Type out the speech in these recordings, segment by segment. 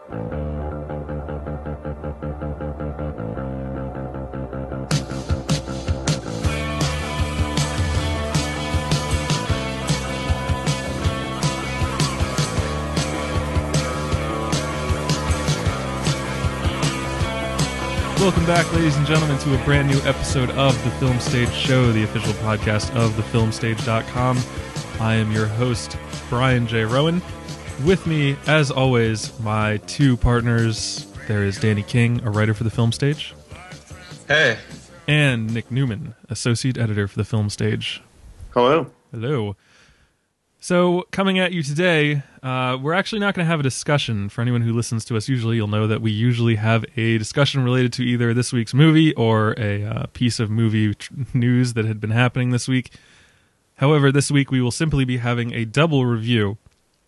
Welcome back, ladies and gentlemen, to a brand new episode of The Film Stage Show, the official podcast of thefilmstage.com. I am your host, Brian J. Rowan. With me, as always, my two partners. There is Danny King, a writer for The Film Stage. Hey. And Nick Newman, associate editor for The Film Stage. Hello. Hello. So, coming at you today, we're actually not going to have a discussion. For anyone who listens to us usually, you'll know that we usually have a discussion related to either this week's movie or a piece of movie news that had been happening this week. However, this week we will simply be having a double review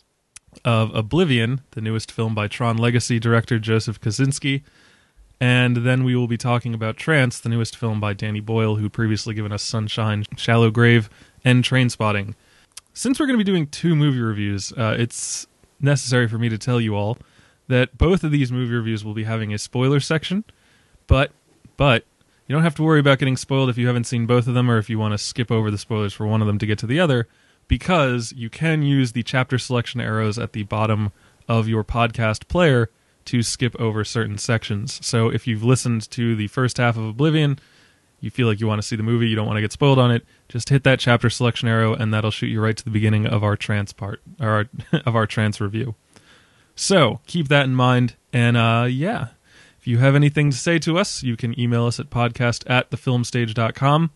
of Oblivion, the newest film by Tron Legacy director Joseph Kosinski, and then we will be talking about Trance, the newest film by Danny Boyle, who'd previously given us Sunshine, Shallow Grave, and Trainspotting. Since we're going to be doing two movie reviews, it's necessary for me to tell you all that both of these movie reviews will be having a spoiler section, but you don't have to worry about getting spoiled if you haven't seen both of them or if you want to skip over the spoilers for one of them to get to the other, because you can use the chapter selection arrows at the bottom of your podcast player to skip over certain sections. So if you've listened to the first half of Oblivion, you feel like you want to see the movie, you don't want to get spoiled on it, just hit that chapter selection arrow and that'll shoot you right to the beginning of our Trance part, or of our Trance review. So, keep that in mind, and if you have anything to say to us, you can email us at podcast@thefilmstage.com,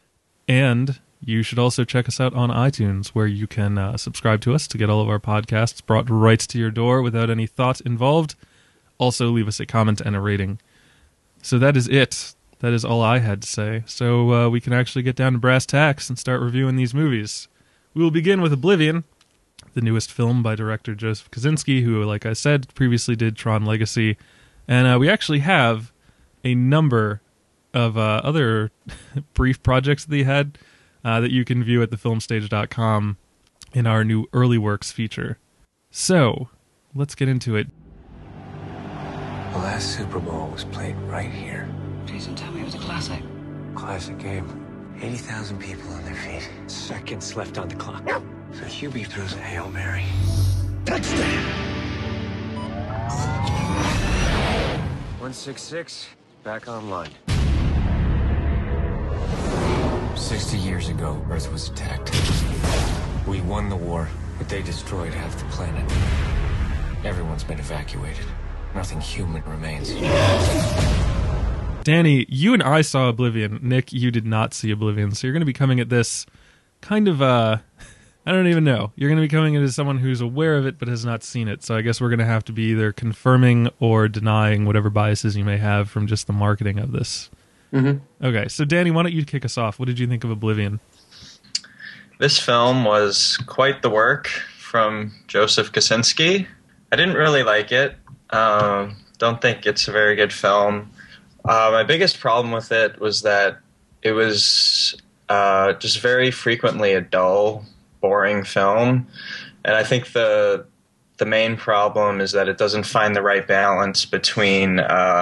and you should also check us out on iTunes, where you can subscribe to us to get all of our podcasts brought right to your door without any thought involved. Also, leave us a comment and a rating. So that is it. That is all I had to say. So we can actually get down to brass tacks and start reviewing these movies. We will begin with Oblivion, the newest film by director Joseph Kosinski, who, like I said, previously did Tron Legacy. And we actually have a number of other brief projects that he had that you can view at thefilmstage.com in our new Early Works feature. So, let's get into it. The last Super Bowl was played right here. Jason, tell me it was a classic. Classic game. 80,000 people on their feet. Seconds left on the clock. So Hubie throws a Hail Mary. Touchdown! 166, back online. 60 years ago, Earth was attacked. We won the war, but they destroyed half the planet. Everyone's been evacuated. Nothing human remains. Danny, you and I saw Oblivion. Nick, you did not see Oblivion, so you're going to be coming at this kind of, I don't even know. You're going to be coming at it as someone who's aware of it but has not seen it, so I guess we're going to have to be either confirming or denying whatever biases you may have from just the marketing of this. Mm-hmm. Okay, so Danny, why don't you kick us off? What did you think of Oblivion? This film was quite the work from Joseph Kosinski. I didn't really like it. Don't think it's a very good film. My biggest problem with it was that it was just very frequently a dull, boring film. And I think the main problem is that it doesn't find the right balance between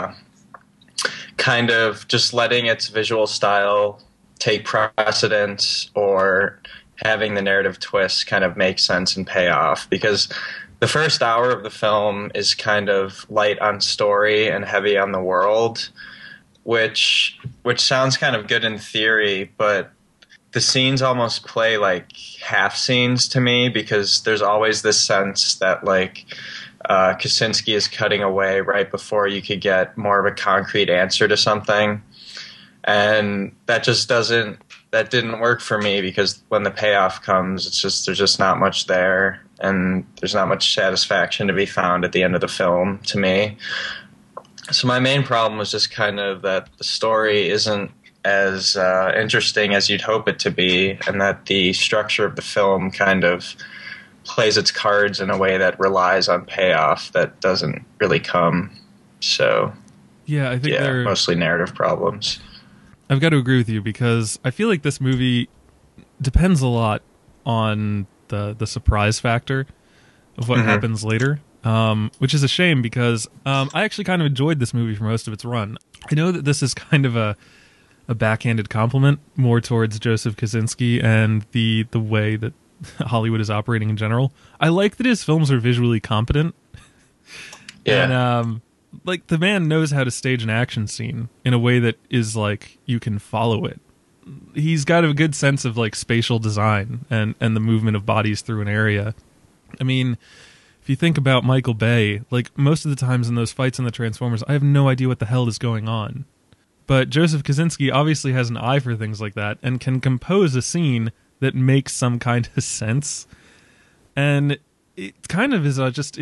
kind of just letting its visual style take precedence or having the narrative twist kind of make sense and pay off. Because the first hour of the film is kind of light on story and heavy on the world, which sounds kind of good in theory, but the scenes almost play like half scenes to me, because there's always this sense that like Kosinski is cutting away right before you could get more of a concrete answer to something. And that didn't work for me, because when the payoff comes, there's just not much there, and there's not much satisfaction to be found at the end of the film to me. So my main problem was just kind of that the story isn't as interesting as you'd hope it to be, and that the structure of the film kind of plays its cards in a way that relies on payoff that doesn't really come. So yeah, I think they're mostly narrative problems. I've got to agree with you, because I feel like this movie depends a lot on the surprise factor of what happens later. which is a shame because I actually kind of enjoyed this movie for most of its run. I know that this is kind of a backhanded compliment more towards Joseph Kosinski and the way that Hollywood is operating in general. I like that his films are visually competent. Yeah. And like the man knows how to stage an action scene in a way that is like you can follow it. He's got a good sense of like spatial design and the movement of bodies through an area. I mean, if you think about Michael Bay, like most of the times in those fights in the Transformers, I have no idea what the hell is going on. But Joseph Kosinski obviously has an eye for things like that and can compose a scene that makes some kind of sense. And it kind of is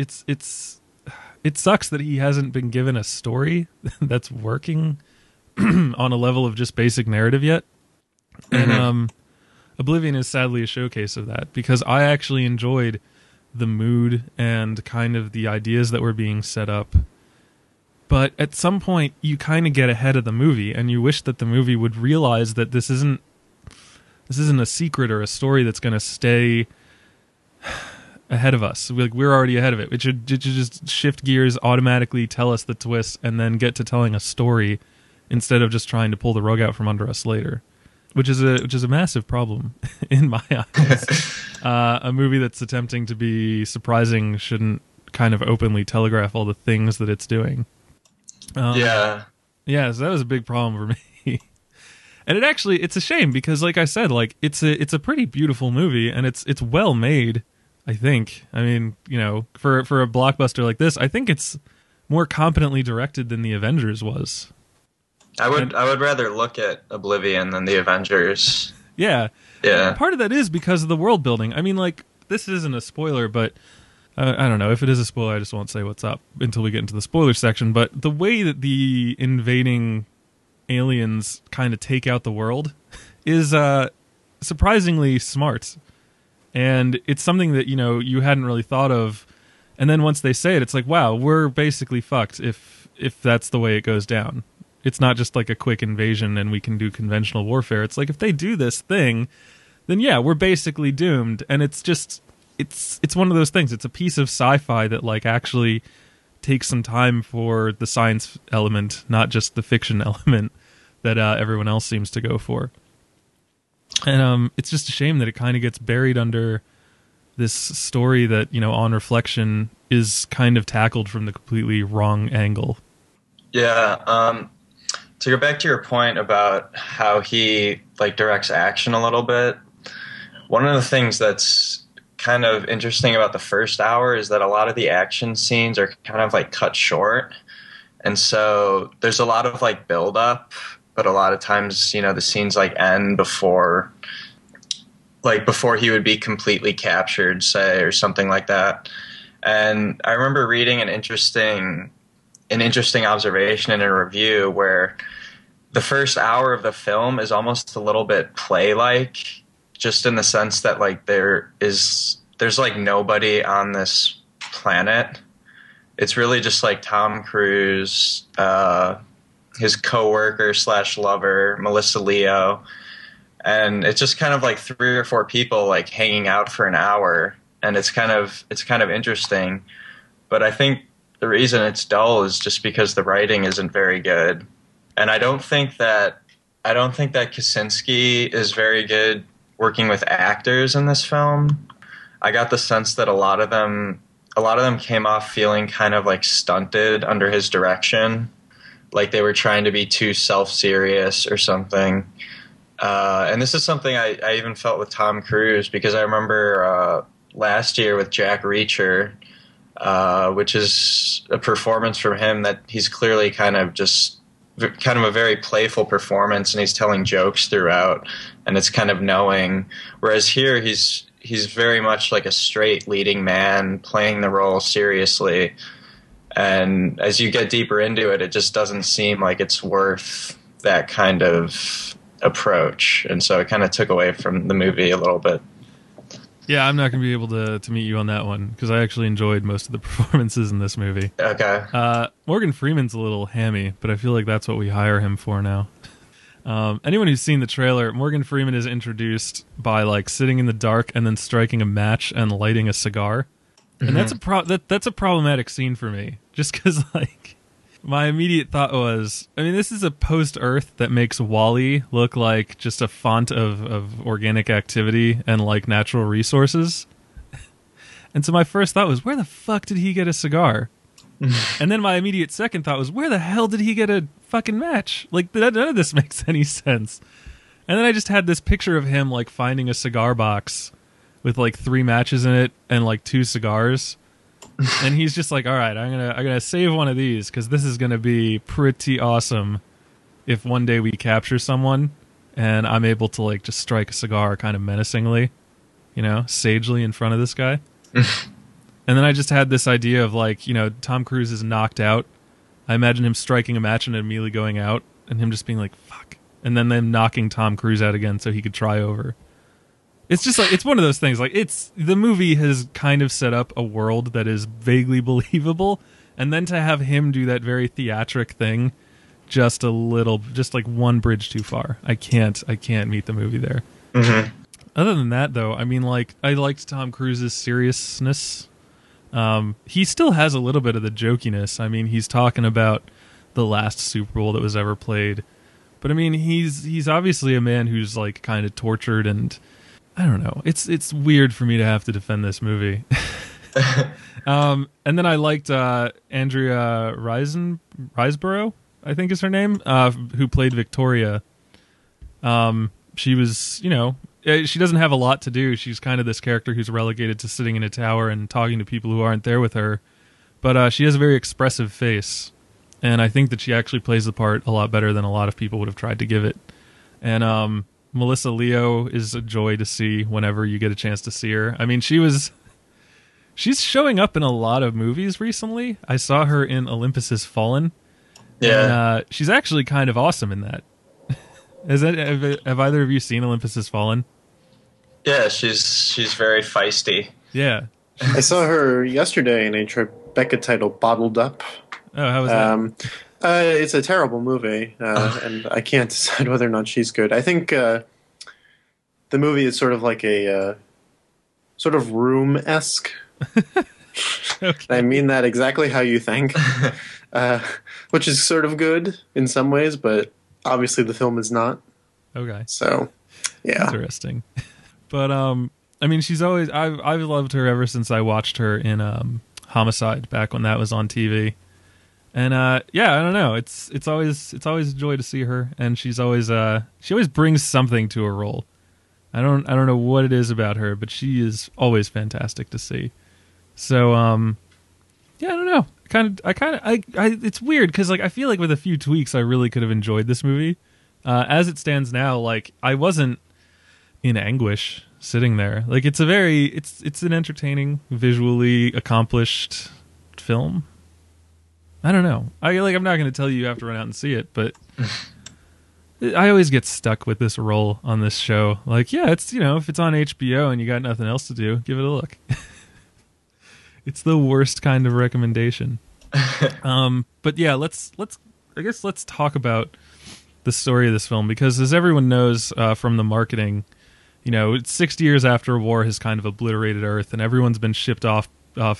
it sucks that he hasn't been given a story that's working on a level of just basic narrative yet. And Oblivion is sadly a showcase of that because I actually enjoyed the mood and kind of the ideas that were being set up. But at some point, you kind of get ahead of the movie, and you wish that the movie would realize that this isn't a secret or a story that's going to stay ahead of us. We're already ahead of it. It should just shift gears, automatically tell us the twist, and then get to telling a story instead of just trying to pull the rug out from under us later. Which is a massive problem in my eyes. A movie that's attempting to be surprising shouldn't kind of openly telegraph all the things that it's doing. Yeah, so that was a big problem for me. And it's a shame because, like I said, like it's a pretty beautiful movie and it's well made. I think. I mean, you know, for a blockbuster like this, I think it's more competently directed than the Avengers was. I would rather look at Oblivion than the Avengers. Yeah. Yeah. Part of that is because of the world building. I mean, like, this isn't a spoiler, but I don't know. If it is a spoiler, I just won't say what's up until we get into the spoiler section. But the way that the invading aliens kind of take out the world is surprisingly smart. And it's something that, you know, you hadn't really thought of. And then once they say it, it's like, wow, we're basically fucked if that's the way it goes down. It's not just like a quick invasion and we can do conventional warfare. It's like if they do this thing, then yeah, we're basically doomed. And it's just, it's one of those things. It's a piece of sci-fi that like actually takes some time for the science element, not just the fiction element that everyone else seems to go for. And it's just a shame that it kind of gets buried under this story that, you know, on reflection is kind of tackled from the completely wrong angle. Yeah, to go back to your point about how he like directs action a little bit, one of the things that's kind of interesting about the first hour is that a lot of the action scenes are kind of like cut short. And so there's a lot of like build up, but a lot of times, you know, the scenes like end before he would be completely captured, say, or something like that. And I remember reading an interesting observation in a review where the first hour of the film is almost a little bit play-like, just in the sense that like there's like nobody on this planet. It's really just like Tom Cruise, his coworker / lover, Melissa Leo, and it's just kind of like 3 or 4 people like hanging out for an hour, and it's kind of interesting. But I think the reason it's dull is just because the writing isn't very good. And I don't think that Kosinski is very good working with actors in this film. I got the sense that a lot of them came off feeling kind of like stunted under his direction, like they were trying to be too self-serious or something. And this is something I even felt with Tom Cruise, because I remember last year with Jack Reacher, which is a performance from him that he's clearly kind of a very playful performance, and he's telling jokes throughout, and it's kind of knowing. Whereas here he's very much like a straight leading man playing the role seriously. And as you get deeper into it, it just doesn't seem like it's worth that kind of approach. And so it kind of took away from the movie a little bit. Yeah, I'm not going to be able to meet you on that one, because I actually enjoyed most of the performances in this movie. Okay. Morgan Freeman's a little hammy, but I feel like that's what we hire him for now. Anyone who's seen the trailer, Morgan Freeman is introduced by like sitting in the dark and then striking a match and lighting a cigar. And that's that's a problematic scene for me, just because like my immediate thought was, I mean, this is a post-Earth that makes Wall-E look like just a font of organic activity and like natural resources. And so my first thought was, where the fuck did he get a cigar? And then my immediate second thought was, where the hell did he get a fucking match? Like, none of this makes any sense. And then I just had this picture of him like finding a cigar box with like 3 matches in it and like 2 cigars, and he's just like, all right, I'm gonna save one of these because this is gonna be pretty awesome if one day we capture someone and I'm able to like just strike a cigar kind of menacingly, you know, sagely in front of this guy. And then I just had this idea of like, you know, Tom Cruise is knocked out. I imagine him striking a match and immediately going out and him just being like, fuck, and then them knocking Tom Cruise out again so he could try over. It's just like, it's one of those things. Like, the movie has kind of set up a world that is vaguely believable, and then to have him do that very theatric thing, just like one bridge too far. I can't meet the movie there. Mm-hmm. Other than that, though, I mean, like, I liked Tom Cruise's seriousness. He still has a little bit of the jokiness. I mean, he's talking about the last Super Bowl that was ever played, but I mean, he's obviously a man who's like kind of tortured, and I don't know. It's weird for me to have to defend this movie. And then I liked Andrea Riseborough, I think is her name, who played Victoria. She was, you know, she doesn't have a lot to do. She's kind of this character who's relegated to sitting in a tower and talking to people who aren't there with her. But she has a very expressive face, and I think that she actually plays the part a lot better than a lot of people would have tried to give it. And Melissa Leo is a joy to see whenever you get a chance to see her. I mean, she's showing up in a lot of movies recently. I saw her in Olympus Has Fallen. Yeah. And, she's actually kind of awesome in that. Have either of you seen Olympus Has Fallen? Yeah, she's very feisty. Yeah. I saw her yesterday in a Tribeca title, Bottled Up. Oh, how was that? It's a terrible movie, and I can't decide whether or not she's good. I think the movie is sort of like a sort of Room-esque. Okay. I mean that exactly how you think, which is sort of good in some ways, but obviously the film is not. Okay. So, yeah. Interesting. But, I mean, she's always... I've loved her ever since I watched her in Homicide, back when that was on TV. And yeah, I don't know. It's always a joy to see her, and she always brings something to a role. I don't know what it is about her, but she is always fantastic to see. So yeah, I don't know. It's weird because like I feel like with a few tweaks, I really could have enjoyed this movie. As it stands now, like I wasn't in anguish sitting there. Like it's an entertaining, visually accomplished film. I don't know. I'm not going to tell you you have to run out and see it, but I always get stuck with this role on this show. Like, yeah, it's, you know, if it's on HBO and you got nothing else to do, give it a look. It's the worst kind of recommendation. But yeah, let's talk about the story of this film, because as everyone knows from the marketing, you know, it's 60 years after a war has kind of obliterated Earth, and everyone's been shipped off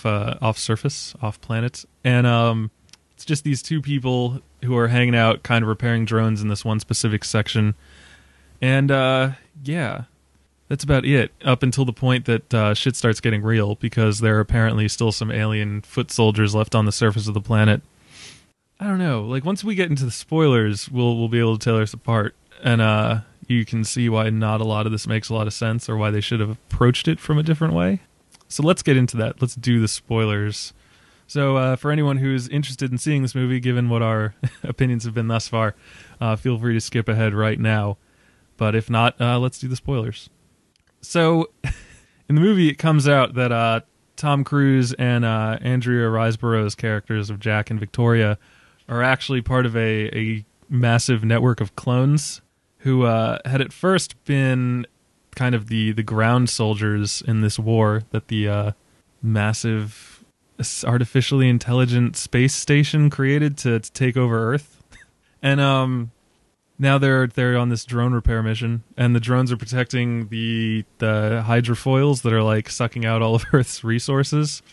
planet, and it's just these two people who are hanging out, kind of repairing drones in this one specific section. And, yeah, that's about it, up until the point that shit starts getting real, because there are apparently still some alien foot soldiers left on the surface of the planet. I don't know. Like, once we get into the spoilers, we'll be able to tell us apart. And you can see why not a lot of this makes a lot of sense, or why they should have approached it from a different way. So let's get into that. Let's do the spoilers. So for anyone who's interested in seeing this movie, given what our opinions have been thus far, feel free to skip ahead right now. But if not, let's do the spoilers. So in the movie, it comes out that Tom Cruise and Andrea Riseborough's characters of Jack and Victoria are actually part of a massive network of clones who had at first been kind of the ground soldiers in this war that the massive artificially intelligent space station created to take over Earth. And now they're on this drone repair mission, and the drones are protecting the hydrofoils that are like sucking out all of Earth's resources.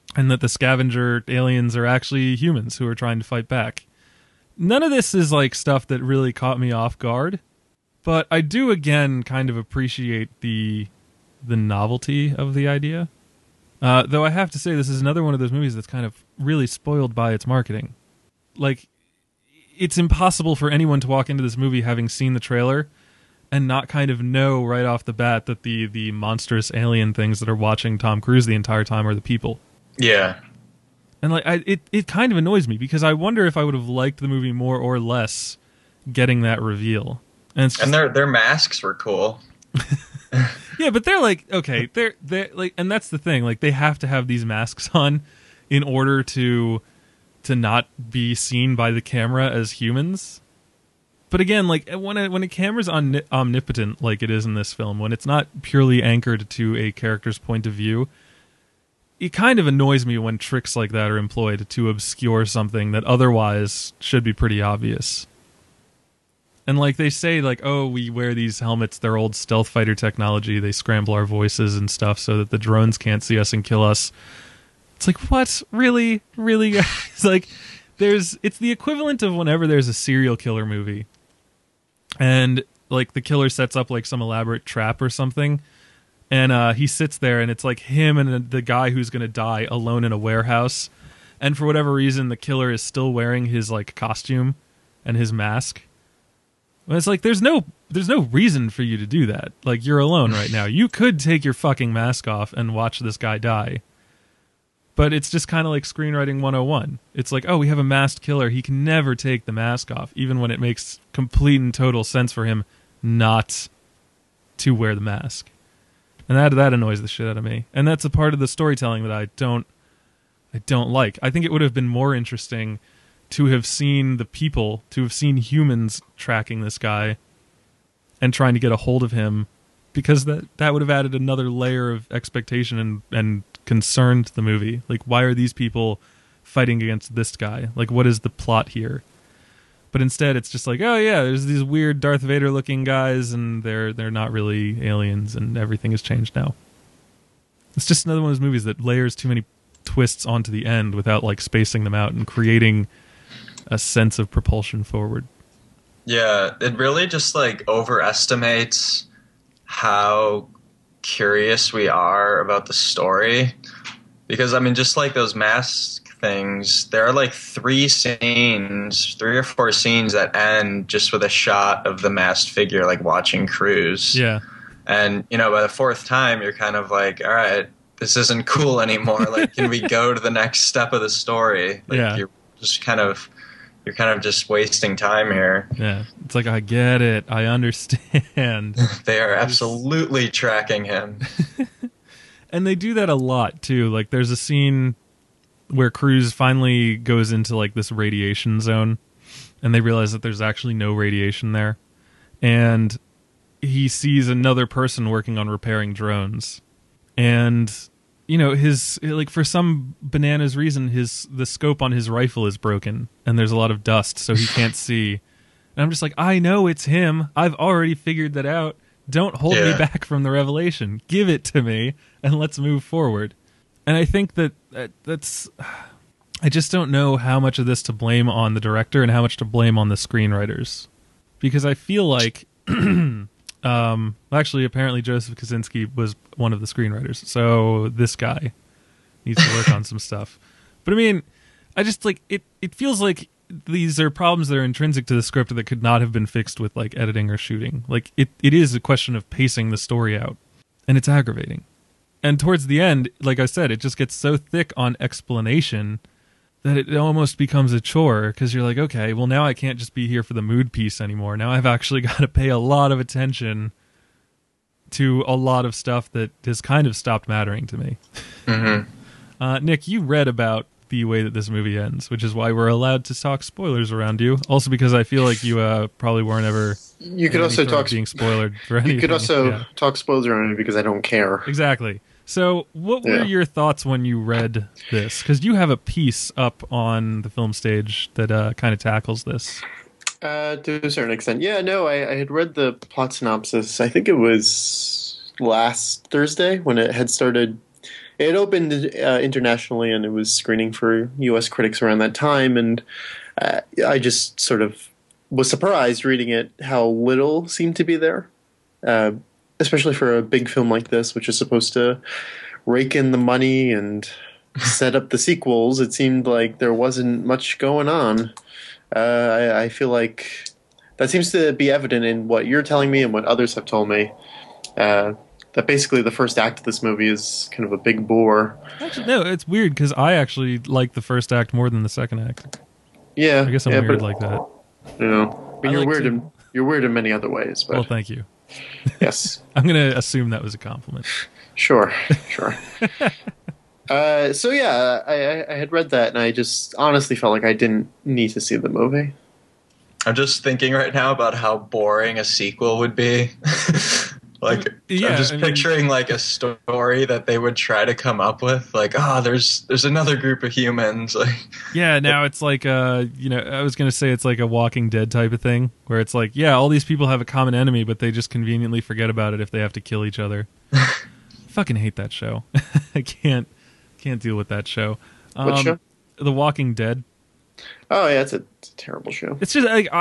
and that the scavenger aliens are actually humans who are trying to fight back. None of this is like stuff that really caught me off guard, but I do again kind of appreciate the novelty of the idea. Though I have to say, this is another one of those movies that's kind of really spoiled by its marketing. Like, it's impossible for anyone to walk into this movie having seen the trailer and not kind of know right off the bat that the monstrous alien things that are watching Tom Cruise the entire time are the people. Yeah. And like, it kind of annoys me because I wonder if I would have liked the movie more or less getting that reveal. And it's just, and their masks were cool. yeah, but they're like, okay, they're like, and that's the thing, like they have to have these masks on in order to not be seen by the camera as humans. But again, like when a camera's omnipotent like it is in this film, when it's not purely anchored to a character's point of view, it kind of annoys me when tricks like that are employed to obscure something that otherwise should be pretty obvious. And like they say, like, oh, we wear these helmets, they're old stealth fighter technology, they scramble our voices and stuff so that the drones can't see us and kill us. It's like, what? Really? Really, guys? Like, it's the equivalent of whenever there's a serial killer movie and like the killer sets up like some elaborate trap or something, and he sits there and it's like him and the guy who's going to die alone in a warehouse, and for whatever reason the killer is still wearing his like costume and his mask. Well, it's like there's no reason for you to do that. Like, you're alone right now. You could take your fucking mask off and watch this guy die. But it's just kind of like screenwriting 101. It's like, oh, we have a masked killer. He can never take the mask off, even when it makes complete and total sense for him not to wear the mask. And that annoys the shit out of me. And that's a part of the storytelling that I don't like. I think it would have been more interesting to have seen the people, to have seen humans tracking this guy and trying to get a hold of him, because that would have added another layer of expectation and concern to the movie. Like, why are these people fighting against this guy? Like, what is the plot here? But instead, it's just like, oh yeah, there's these weird Darth Vader looking guys, and they're not really aliens, and everything has changed now. It's just another one of those movies that layers too many twists onto the end without like spacing them out and creating a sense of propulsion forward. Yeah, it really just like overestimates how curious we are about the story. Because I mean, just like those mask things, there are like 3 or 4 scenes that end just with a shot of the masked figure like watching Cruise. Yeah. And you know, by the 4th time you're kind of like, all right, this isn't cool anymore. Like, can we go to the next step of the story? Like, yeah. You're kind of just wasting time here. Yeah, it's like, I get it, I understand. They are absolutely tracking him. And they do that a lot too. Like, there's a scene where Cruise finally goes into like this radiation zone, and they realize that there's actually no radiation there, and he sees another person working on repairing drones, and you know, his, like, for some bananas reason, the scope on his rifle is broken and there's a lot of dust, so he can't see. And I'm just like, I know it's him. I've already figured that out. Don't hold me back from the revelation. Give it to me and let's move forward. And I think that's, I just don't know how much of this to blame on the director and how much to blame on the screenwriters. Because I feel like, actually, apparently Joseph Kosinski was one of the screenwriters, so this guy needs to work on some stuff. But I mean, I just like it feels like these are problems that are intrinsic to the script that could not have been fixed with like editing or shooting. Like, it is a question of pacing the story out, and it's aggravating. And towards the end, like I said, it just gets so thick on explanation that it almost becomes a chore, because you're like, okay, well, now I can't just be here for the mood piece anymore. Now I've actually got to pay a lot of attention to a lot of stuff that has kind of stopped mattering to me. Mm-hmm. Nick, you read about the way that this movie ends, which is why we're allowed to talk spoilers around you. Also, because I feel like you probably weren't ever. You could also talk being spoiled for anything. You could also talk spoilers around me because I don't care. Exactly. So what were your thoughts when you read this? Because you have a piece up on the film stage that kind of tackles this. To a certain extent. Yeah, no, I had read the plot synopsis. I think it was last Thursday when it had started it opened internationally, and it was screening for U.S. critics around that time, and I just sort of was surprised reading it how little seemed to be there, especially for a big film like this, which is supposed to rake in the money and set up the sequels. It seemed like there wasn't much going on. I feel like that seems to be evident in what you're telling me and what others have told me. That basically the first act of this movie is kind of a big bore. Actually, no, it's weird because I actually like the first act more than the second act. Yeah, I guess I'm weird like that. You know, I mean, you're weird in many other ways. But well, thank you. Yes, I'm gonna assume that was a compliment. Sure. So yeah, I had read that, and I just honestly felt like I didn't need to see the movie. I'm just thinking right now about how boring a sequel would be. I'm just picturing like a story that they would try to come up with, like, there's another group of humans. Like, yeah, now it's like I was gonna say it's like a Walking Dead type of thing, where it's like, yeah, all these people have a common enemy, but they just conveniently forget about it if they have to kill each other. Fucking hate that show. I can't deal with that show. What show? The Walking Dead. Oh yeah, it's a terrible show. It's just like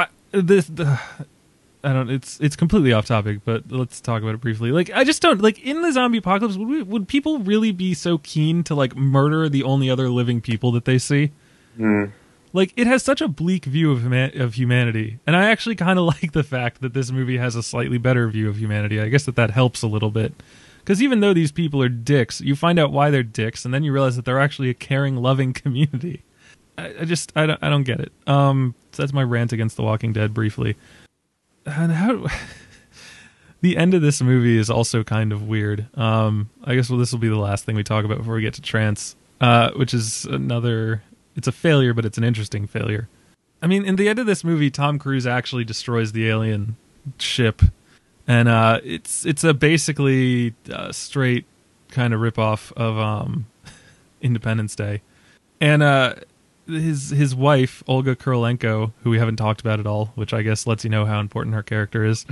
it's completely off topic, but let's talk about it briefly. Like, I just don't like, in the zombie apocalypse, would people really be so keen to like murder the only other living people that they see? Like, it has such a bleak view of humanity, and I actually kind of like the fact that this movie has a slightly better view of humanity. I guess that helps a little bit, because even though these people are dicks, you find out why they're dicks, and then you realize that they're actually a caring, loving community. I don't get it. So that's my rant against The Walking Dead briefly. And the end of this movie is also kind of weird. I guess this will be the last thing we talk about before we get to Trance, which is it's a failure, but it's an interesting failure. I mean, in the end of this movie, Tom Cruise actually destroys the alien ship, and it's a basically straight kind of ripoff of Independence Day, and his wife, Olga Kurylenko, who we haven't talked about at all, which I guess lets you know how important her character is.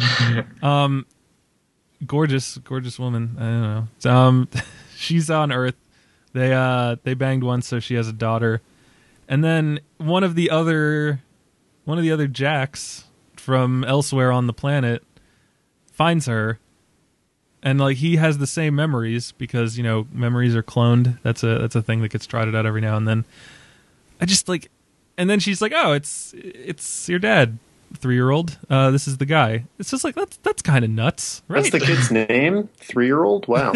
Gorgeous woman. I don't know. She's on Earth. They banged once, so she has a daughter. And then one of the other Jacks from elsewhere on the planet finds her, and like, he has the same memories because, memories are cloned. That's a thing that gets trotted out every now and then. I just like, and then she's like, "Oh, it's your dad, 3-year-old. This is the guy." It's just like, that's kind of nuts, right? That's the kid's name, 3-year-old. Wow.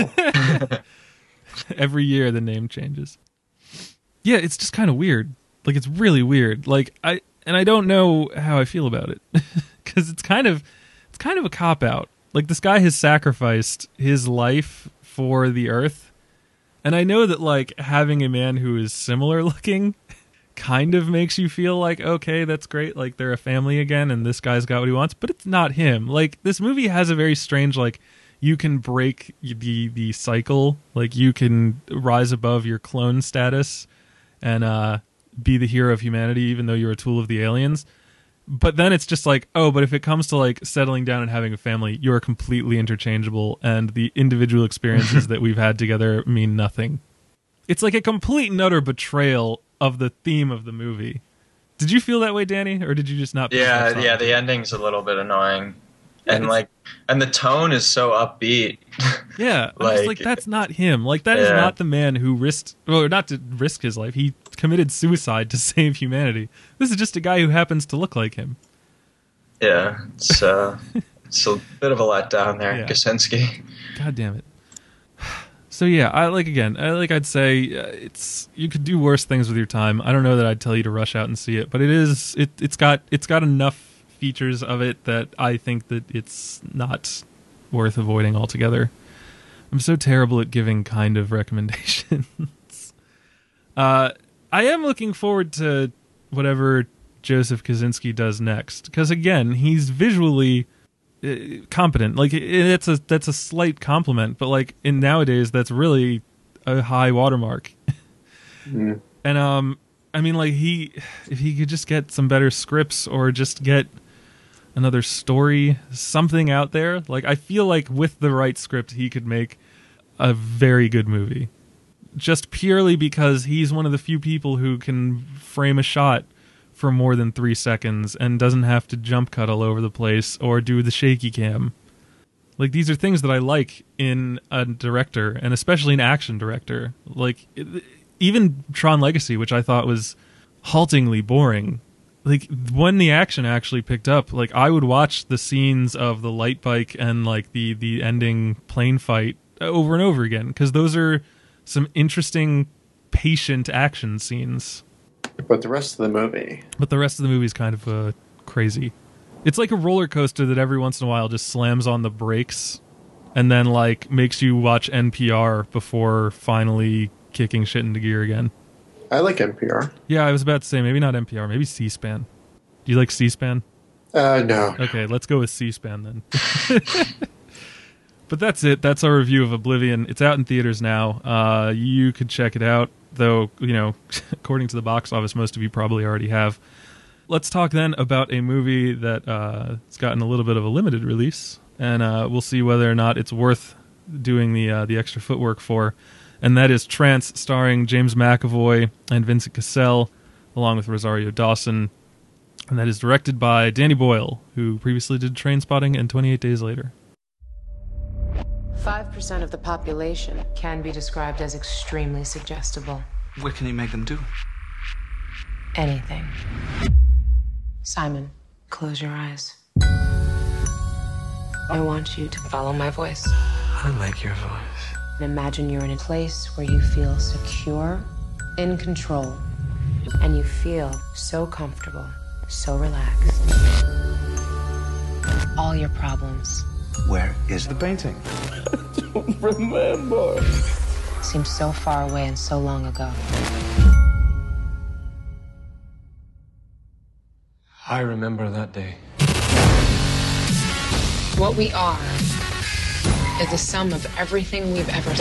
Every year the name changes. Yeah, it's just kind of weird. Like, it's really weird. Like, I don't know how I feel about it, because it's kind of a cop out. Like, this guy has sacrificed his life for the Earth, and I know that like having a man who is similar looking kind of makes you feel like, okay, that's great, like they're a family again and this guy's got what he wants, but it's not him. Like, this movie has a very strange, like, you can break the cycle, like you can rise above your clone status and be the hero of humanity even though you're a tool of the aliens. But then it's just like, oh, but if it comes to like settling down and having a family, you're completely interchangeable, and the individual experiences that we've had together mean nothing. It's like a complete and utter betrayal of the theme of the movie. Did you feel that way, Danny, or did you just not? Yeah. The ending's a little bit annoying, and the tone is so upbeat. Yeah, I'm just like, that's not him. Like, that is not the man who not to risk his life. He committed suicide to save humanity. This is just a guy who happens to look like him. Yeah, it's a bit of a letdown there, yeah. Kaczynski. God damn it. So yeah, I'd say you could do worse things with your time. I don't know that I'd tell you to rush out and see it, but it's got enough features of it that I think that it's not worth avoiding altogether. I'm so terrible at giving kind of recommendations. I am looking forward to whatever Joseph Kosinski does next, because again, he's visually competent. Like, that's a slight compliment, but like in nowadays, that's really a high watermark. Mm. And I mean, like, if he could just get some better scripts or just get another story, something out there. Like, I feel like with the right script, he could make a very good movie. just purely because he's one of the few people who can frame a shot for more than 3 seconds and doesn't have to jump cut all over the place or do the shaky cam. Like, these are things that I like in a director, and especially an action director. Like, even Tron Legacy, which I thought was haltingly boring. Like, when the action actually picked up, like, I would watch the scenes of the light bike and, like, the ending plane fight over and over again, because those are some interesting, patient action scenes. But the rest of the movie... But the rest of the movie is kind of crazy. It's like a roller coaster that every once in a while just slams on the brakes and then, like, makes you watch NPR before finally kicking shit into gear again. I like NPR. Yeah, I was about to say, maybe not NPR, maybe C-SPAN. Do you like C-SPAN? No. Okay, let's go with C-SPAN then. But that's it. That's our review of Oblivion. It's out in theaters now. You could check it out, though, you know, according to the box office, most of you probably already have. Let's talk then about a movie that has gotten a little bit of a limited release, and we'll see whether or not it's worth doing the extra footwork for. And that is Trance, starring James McAvoy and Vincent Cassel, along with Rosario Dawson. And that is directed by Danny Boyle, who previously did Trainspotting and 28 Days Later. 5% of the population can be described as extremely suggestible. What can you make them do? Anything. Simon, close your eyes. I want you to follow my voice. I like your voice. And imagine you're in a place where you feel secure, in control, and you feel so comfortable, so relaxed. All your problems Where is the painting? Remember. seem so far away and so long ago. I remember that day. What we are is the sum of everything we've ever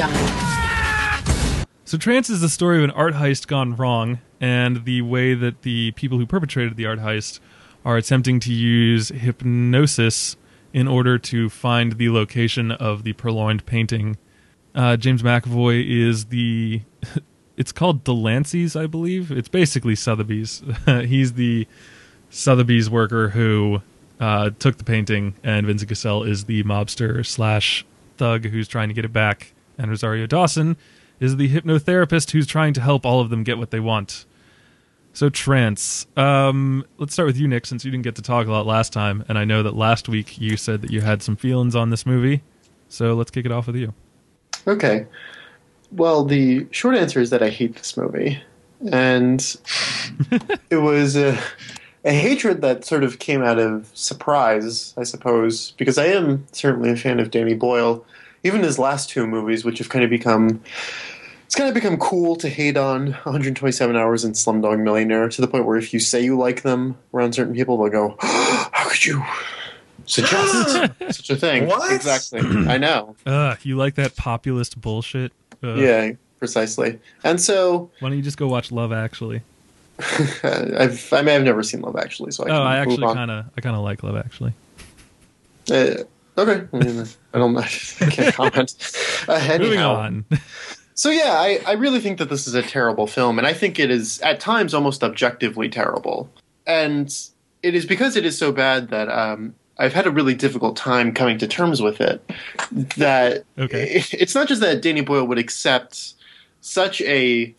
done. So Trance is the story of an art heist gone wrong, and the way that the people who perpetrated the art heist are attempting to use hypnosis in order to find the location of the purloined painting. James McAvoy is the... It's called Delancey's, I believe. It's basically Sotheby's. He's the Sotheby's worker who took the painting, and Vincent Cassel is the mobster slash thug who's trying to get it back. And Rosario Dawson is the hypnotherapist who's trying to help all of them get what they want. So Trance. Let's start with you, Nick, since you didn't get to talk a lot last time, and I know that last week you said that you had some feelings on this movie. So let's kick it off with you. Okay. Well, the short answer is that I hate this movie. And it was a hatred that sort of came out of surprise, I suppose, because I am certainly a fan of Danny Boyle. Even his last two movies, which have kind of become... It's kind of become cool to hate on 127 Hours and Slumdog Millionaire, to the point where if you say you like them around certain people, they'll go, how could you suggest such a thing? What? Exactly. I know. You like that populist bullshit? Yeah, precisely. And so... Why don't you just go watch Love Actually? I may have never seen Love Actually, so I can I actually move on. kind of like Love Actually. Okay. I mean, I can't comment. Moving Anyhow. on. So yeah, I really think that this is a terrible film, and I think it is at times almost objectively terrible. And it is because it is so bad that I've had a really difficult time coming to terms with it. That it's not just that Danny Boyle would accept such a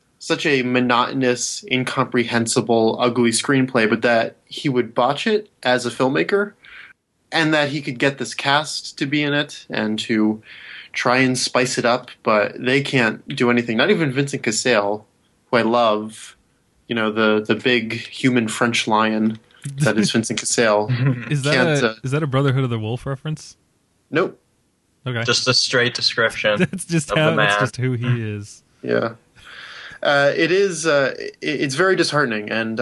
monotonous, incomprehensible, ugly screenplay, but that he would botch it as a filmmaker, and that he could get this cast to be in it and to try and spice it up, but they can't do anything. Not even Vincent Cassel, who I love, you know, the big human French lion that is Vincent Cassel. Is that a Brotherhood of the Wolf reference? Nope. Okay. Just a straight description. That's just of the man. that's just who he is. Yeah. It is. It's very disheartening, and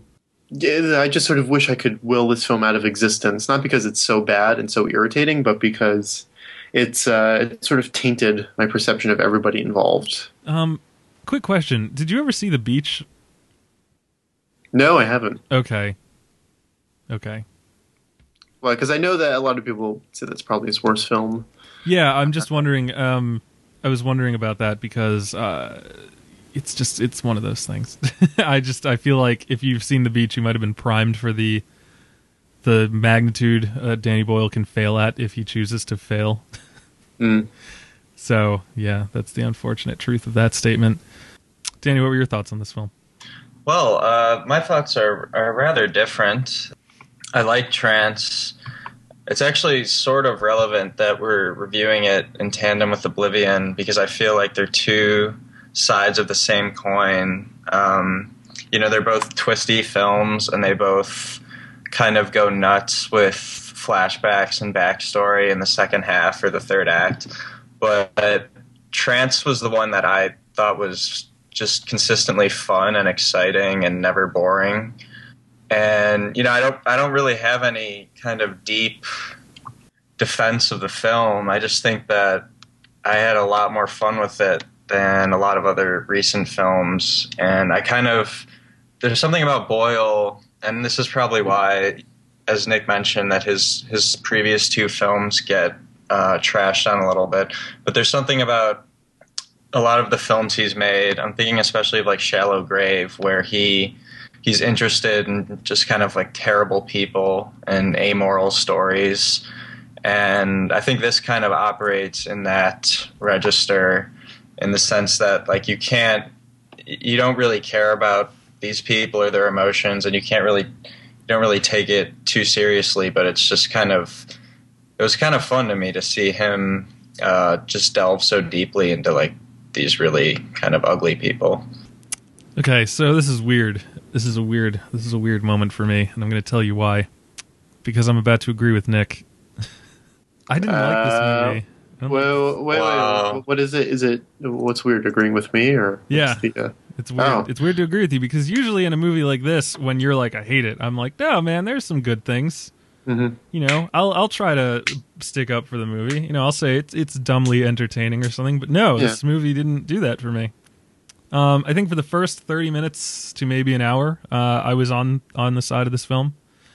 I just sort of wish I could will this film out of existence. Not because it's so bad and so irritating, but because it sort of tainted my perception of everybody involved. Quick question: did you ever see The Beach? No, I haven't. Okay. Well, because I know that a lot of people say that's probably his worst film. Yeah, I'm just wondering. was wondering about that because it's one of those things. I feel like if you've seen The Beach, you might have been primed for the magnitude Danny Boyle can fail at if he chooses to fail. So yeah, that's the unfortunate truth of that statement. Danny, what were your thoughts on this film? Well, my thoughts are rather different. I like Trance. It's actually sort of relevant that we're reviewing it in tandem with Oblivion because I feel like they're two sides of the same coin. They're both twisty films and they both kind of go nuts with flashbacks and backstory in the second half or the third act. But Trance was the one that I thought was just consistently fun and exciting and never boring. And I don't really have any kind of deep defense of the film. I just think that I had a lot more fun with it than a lot of other recent films. And there's something about Boyle, and this is probably why, as Nick mentioned, that his previous two films get trashed on a little bit. But there's something about a lot of the films he's made. I'm thinking especially of like Shallow Grave, where he's interested in just kind of like terrible people and amoral stories. And I think this kind of operates in that register in the sense that like you don't really care about these people or their emotions, and you don't really take it too seriously, but it was kind of fun to me to see him just delve so deeply into like these really kind of ugly people. Okay, so this is weird. This is a weird moment for me, and I'm going to tell you why. Because I'm about to agree with Nick. I didn't like this movie. Wait. What is it? Is it what's weird? Agreeing with me, or yeah? It's weird. Oh. It's weird to agree with you because usually in a movie like this, when you're like, I hate it, I'm like, no, man, there's some good things. Mm-hmm. I'll try to stick up for the movie. I'll say it's dumbly entertaining or something, but no, this movie didn't do that for me. I think for the first 30 minutes to maybe an hour, I was on the side of this film.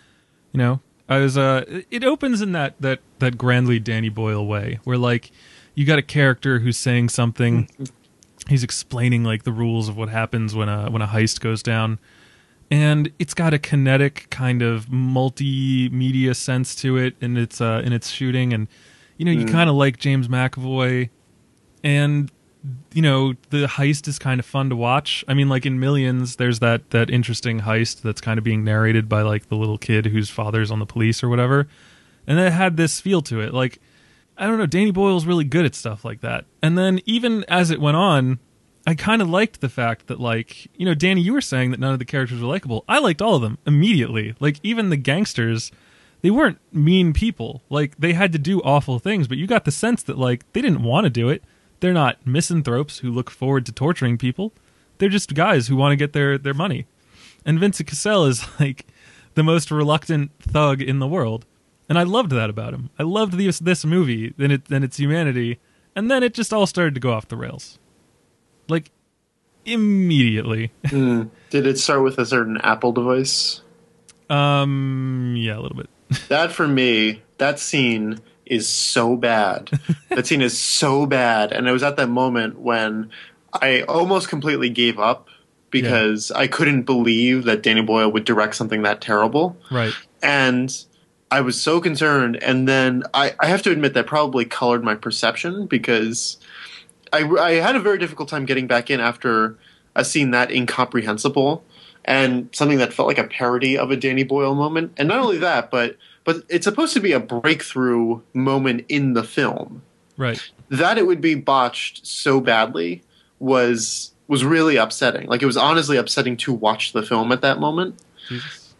I was. It opens in that grandly Danny Boyle way, where like you got a character who's saying something. He's explaining like the rules of what happens when a heist goes down. And it's got a kinetic kind of multimedia sense to it in its shooting, and you kind of like James McAvoy, and the heist is kind of fun to watch. I mean, like in Millions, there's that interesting heist that's kind of being narrated by like the little kid whose father's on the police or whatever, and it had this feel to it. Like I don't know, Danny Boyle's really good at stuff like that. And then even as it went on, I kind of liked the fact that, like, Danny, you were saying that none of the characters were likable. I liked all of them immediately. Like, even the gangsters, they weren't mean people. Like, they had to do awful things, but you got the sense that, like, they didn't want to do it. They're not misanthropes who look forward to torturing people. They're just guys who want to get their money. And Vincent Cassel is, like, the most reluctant thug in the world. And I loved that about him. I loved this movie and its humanity. And then it just all started to go off the rails. Like, immediately. Did it start with a certain Apple device? Yeah, a little bit. That, for me, that scene is so bad. That scene is so bad. And it was at that moment when I almost completely gave up because I couldn't believe that Danny Boyle would direct something that terrible. Right. And I was so concerned. And then I have to admit that probably colored my perception because I had a very difficult time getting back in after a scene that incomprehensible and something that felt like a parody of a Danny Boyle moment. And not only that, but it's supposed to be a breakthrough moment in the film. Right. That it would be botched so badly was really upsetting. Like, it was honestly upsetting to watch the film at that moment. Jesus.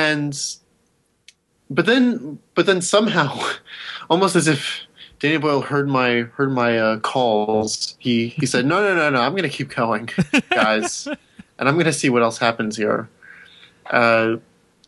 But then somehow, almost as if Danny Boyle heard my calls. He said, no, I'm going to keep going, guys, and I'm going to see what else happens here. And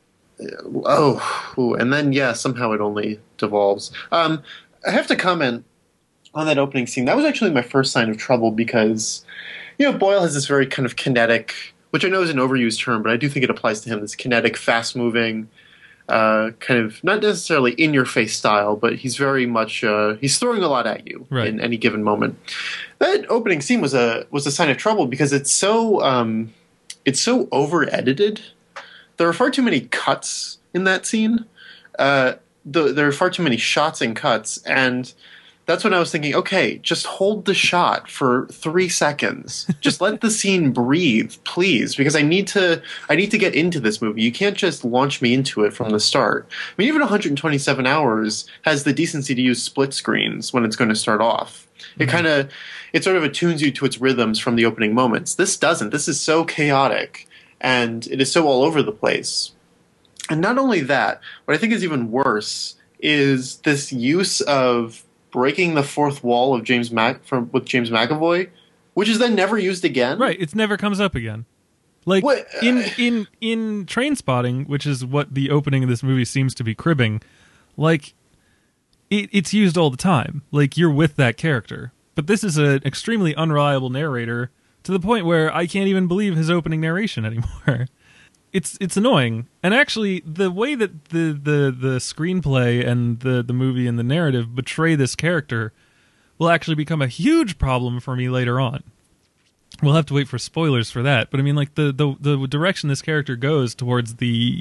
then somehow it only devolves. I have to comment on that opening scene. That was actually my first sign of trouble because Boyle has this very kind of kinetic, which I know is an overused term, but I do think it applies to him. This kinetic, fast moving kind of not necessarily in your face style, but he's very much he's throwing a lot at you in any given moment. That opening scene was a sign of trouble because it's so over edited. There are far too many cuts in that scene. There are far too many shots and cuts, and that's when I was thinking, okay, just hold the shot for 3 seconds. Just let the scene breathe, please, because I need to get into this movie. You can't just launch me into it from the start. I mean, even 127 Hours has the decency to use split screens when it's going to start off. Mm-hmm. It sort of attunes you to its rhythms from the opening moments. This doesn't. This is so chaotic, and it is so all over the place. And not only that, what I think is even worse is this use of breaking the fourth wall of with James McAvoy, which is then never used again. Right, it never comes up again. Like in Trainspotting, which is what the opening of this movie seems to be cribbing, like it's used all the time. Like you're with that character. But this is an extremely unreliable narrator to the point where I can't even believe his opening narration anymore. It's annoying. And actually, the way that the screenplay and the movie and the narrative betray this character will actually become a huge problem for me later on. We'll have to wait for spoilers for that. But I mean, like, the direction this character goes towards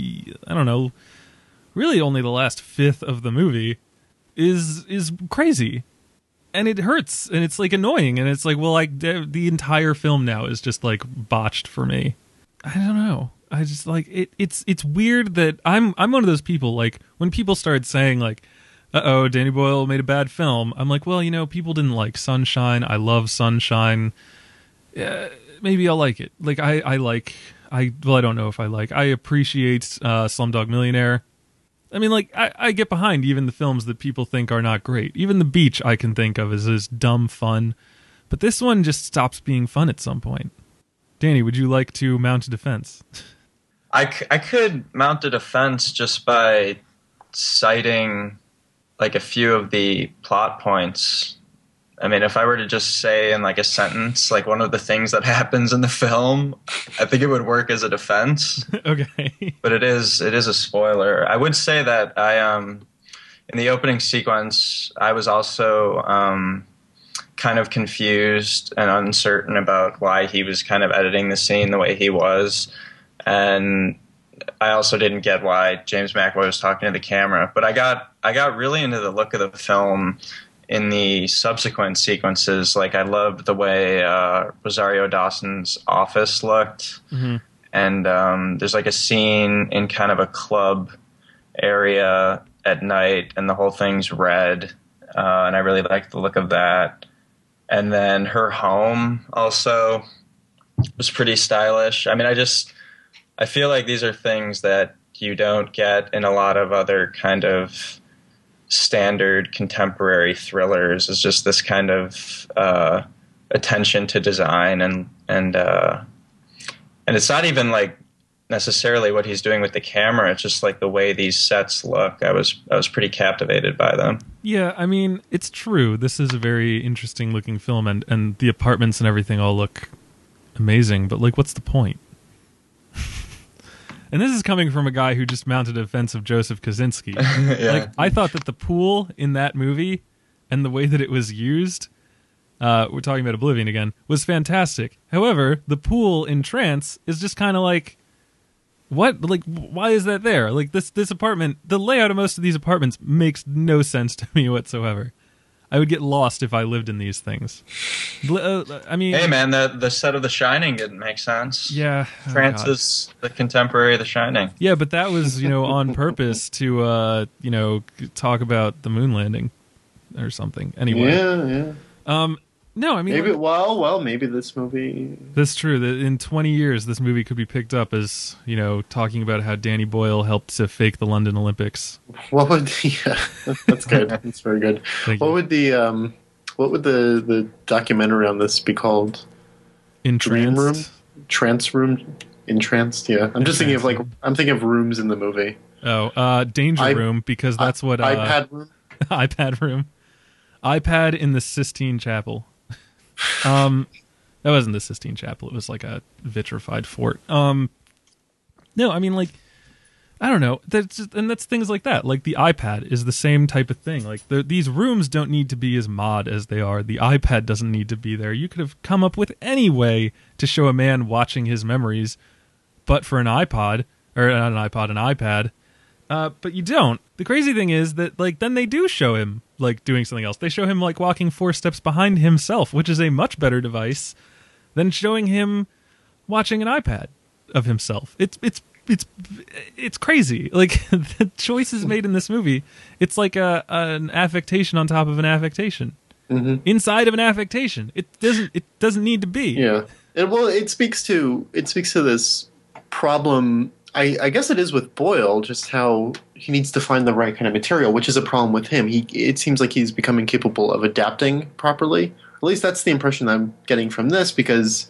really only the last fifth of the movie is crazy. And it hurts, and it's, like, annoying. And it's like, well, like, the entire film now is just, like, botched for me. I don't know. I just like it's weird that I'm one of those people, like, when people started saying, like, Danny Boyle made a bad film, I'm like, well, people didn't like Sunshine. I love Sunshine. Maybe I'll like it. Like I don't know if I appreciate Slumdog Millionaire. I mean, like, I get behind even the films that people think are not great. Even The Beach I can think of as dumb fun. But this one just stops being fun at some point. Danny, would you like to mount a defense? I could mount a defense just by citing, like, a few of the plot points. I mean, if I were to just say in, like, a sentence, like, one of the things that happens in the film, I think it would work as a defense. Okay. But it is a spoiler. I would say that in the opening sequence, I was also kind of confused and uncertain about why he was kind of editing the scene the way he was. And I also didn't get why James McAvoy was talking to the camera. But I got really into the look of the film in the subsequent sequences. Like, I loved the way Rosario Dawson's office looked. Mm-hmm. And there's, like, a scene in kind of a club area at night, and the whole thing's red. And I really liked the look of that. And then her home also was pretty stylish. I mean, I feel like these are things that you don't get in a lot of other kind of standard contemporary thrillers. It's just this kind of attention to design, and it's not even, like, necessarily what he's doing with the camera. It's just, like, the way these sets look. I was pretty captivated by them. Yeah, I mean, it's true. This is a very interesting looking film, and the apartments and everything all look amazing, but, like, what's the point? And this is coming from a guy who just mounted a defense of Joseph Kosinski. Yeah. Like, I thought that the pool in that movie and the way that it was used, we're talking about Oblivion again, was fantastic. However, the pool in Trance is just kind of like, what? Like, why is that there? Like, this apartment, the layout of most of these apartments makes no sense to me whatsoever. I would get lost if I lived in these things. I mean, hey man, the set of The Shining didn't make sense. Yeah, Trance is the contemporary of The Shining. Yeah, but that was on purpose to talk about the moon landing or something. Anyway, yeah. No, I mean, maybe. Well, maybe this movie. That's true. That in 20 years, this movie could be picked up as talking about how Danny Boyle helped to fake the London Olympics. What would that's good. That's very good. What would the documentary on this be called? Entranced? Trance Room? Entranced? Yeah. I'm just thinking of rooms in the movie. Oh, Danger Room, because that's what iPad Room. iPad Room. iPad in the Sistine Chapel. That wasn't the Sistine Chapel. It was like a vitrified fort. No, I mean, like, I don't know. That's things like that. Like the iPad is the same type of thing. Like these rooms don't need to be as mod as they are. The iPad doesn't need to be there. You could have come up with any way to show a man watching his memories, but for an iPod, or not an iPod, an iPad. But you don't. The crazy thing is that like then they do show him like doing something else. They show him like walking 4 steps behind himself, which is a much better device than showing him watching an iPad of himself. It's crazy. Like the choices made in this movie, it's like an affectation on top of an affectation, inside of an affectation. It doesn't need to be. Yeah, and well, it speaks to this problem. I guess it is with Boyle, just how he needs to find the right kind of material, which is a problem with him. It seems like he's becoming capable of adapting properly. At least that's the impression I'm getting from this, because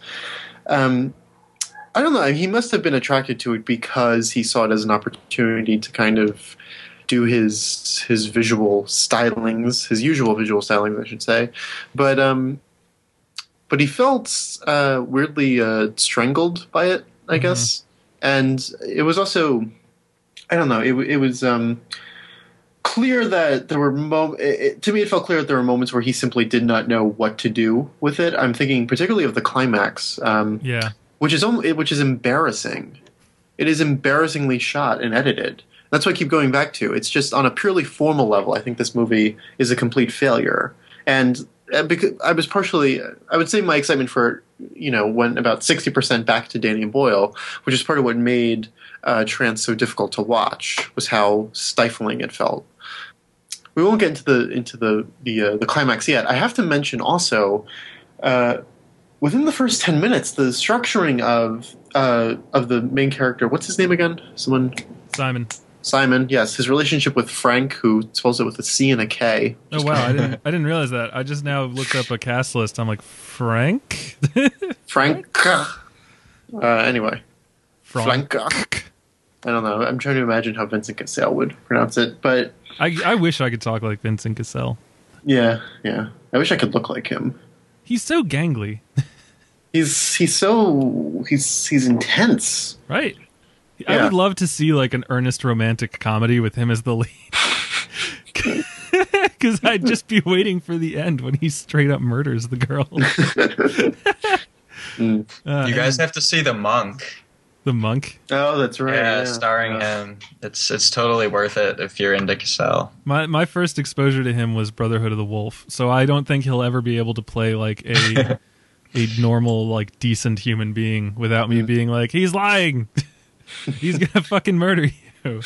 I don't know. He must have been attracted to it because he saw it as an opportunity to kind of do his visual stylings, his usual visual stylings, I should say. But he felt weirdly strangled by it, I guess. And it was also, I don't know. It was clear that there were to me, it felt clear that there were moments where he simply did not know what to do with it. I'm thinking particularly of the climax. Which is embarrassing. It is embarrassingly shot and edited. That's what I keep going back to. It's just on a purely formal level, I think this movie is a complete failure. And because I would say my excitement for it, went about 60% back to Danny Boyle, which is part of what made Trance so difficult to watch, was how stifling it felt. We won't get into the climax yet. I have to mention also. Within the first 10 minutes, the structuring of the main character, what's his name again? Simon, yes. His relationship with Frank, who spells it with a C and a K. Oh, wow. I didn't realize that. I just now looked up a cast list. I'm like, Frank? Frank. Anyway. Frank. I don't know. I'm trying to imagine how Vincent Cassel would pronounce it, but... I wish I could talk like Vincent Cassel. Yeah. I wish I could look like him. He's so gangly. He's intense. Right. Yeah. I would love to see like an earnest romantic comedy with him as the lead. Because I'd just be waiting for the end when he straight up murders the girl. You guys have to see The Monk. The Monk? Oh, that's right. Yeah, starring him. It's totally worth it if you're into Cassell. My first exposure to him was Brotherhood of the Wolf, so I don't think he'll ever be able to play like a normal, like decent human being without me being like, he's lying. He's gonna fucking murder you.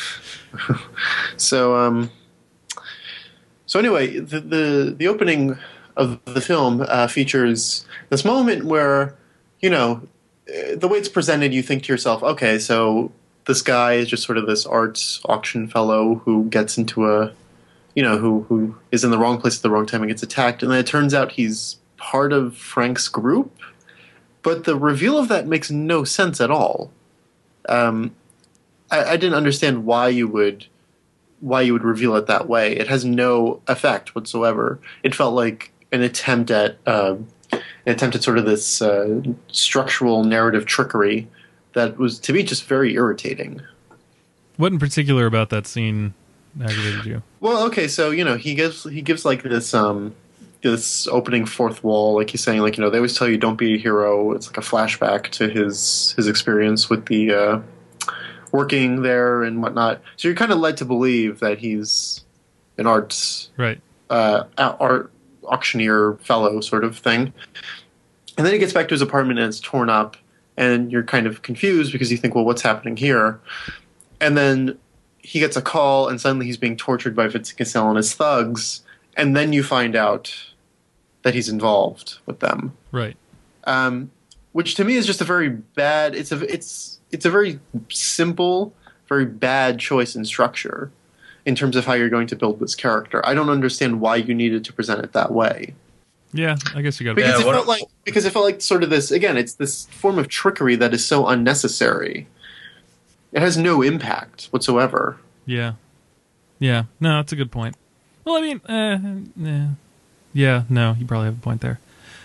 So anyway, the opening of the film features this moment where, the way it's presented, you think to yourself, okay, so this guy is just sort of this arts auction fellow who gets into who is in the wrong place at the wrong time and gets attacked. And then it turns out he's part of Frank's group. But the reveal of that makes no sense at all. I didn't understand why you would reveal it that way. It has no effect whatsoever. It felt like an attempt at sort of this structural narrative trickery that was, to me, just very irritating. What in particular about that scene aggravated you? Well, okay, so he gives like this this opening fourth wall, like he's saying, like, they always tell you don't be a hero. It's like a flashback to his experience with the working there and whatnot. So you're kind of led to believe that he's an arts art auctioneer fellow sort of thing. And then he gets back to his apartment and it's torn up, and you're kind of confused because you think, well, what's happening here? And then he gets a call, and suddenly he's being tortured by Vincent Cassel and his thugs, and then you find out that he's involved with them. Right. Which to me is just a very bad. It's a very simple, very bad choice in structure in terms of how you're going to build this character. I don't understand why you needed to present it that way. Yeah, I guess you got because it felt like sort of this, again, it's this form of trickery that is so unnecessary. It has no impact whatsoever. Yeah. No, that's a good point. Well, I mean, yeah, no, you probably have a point there.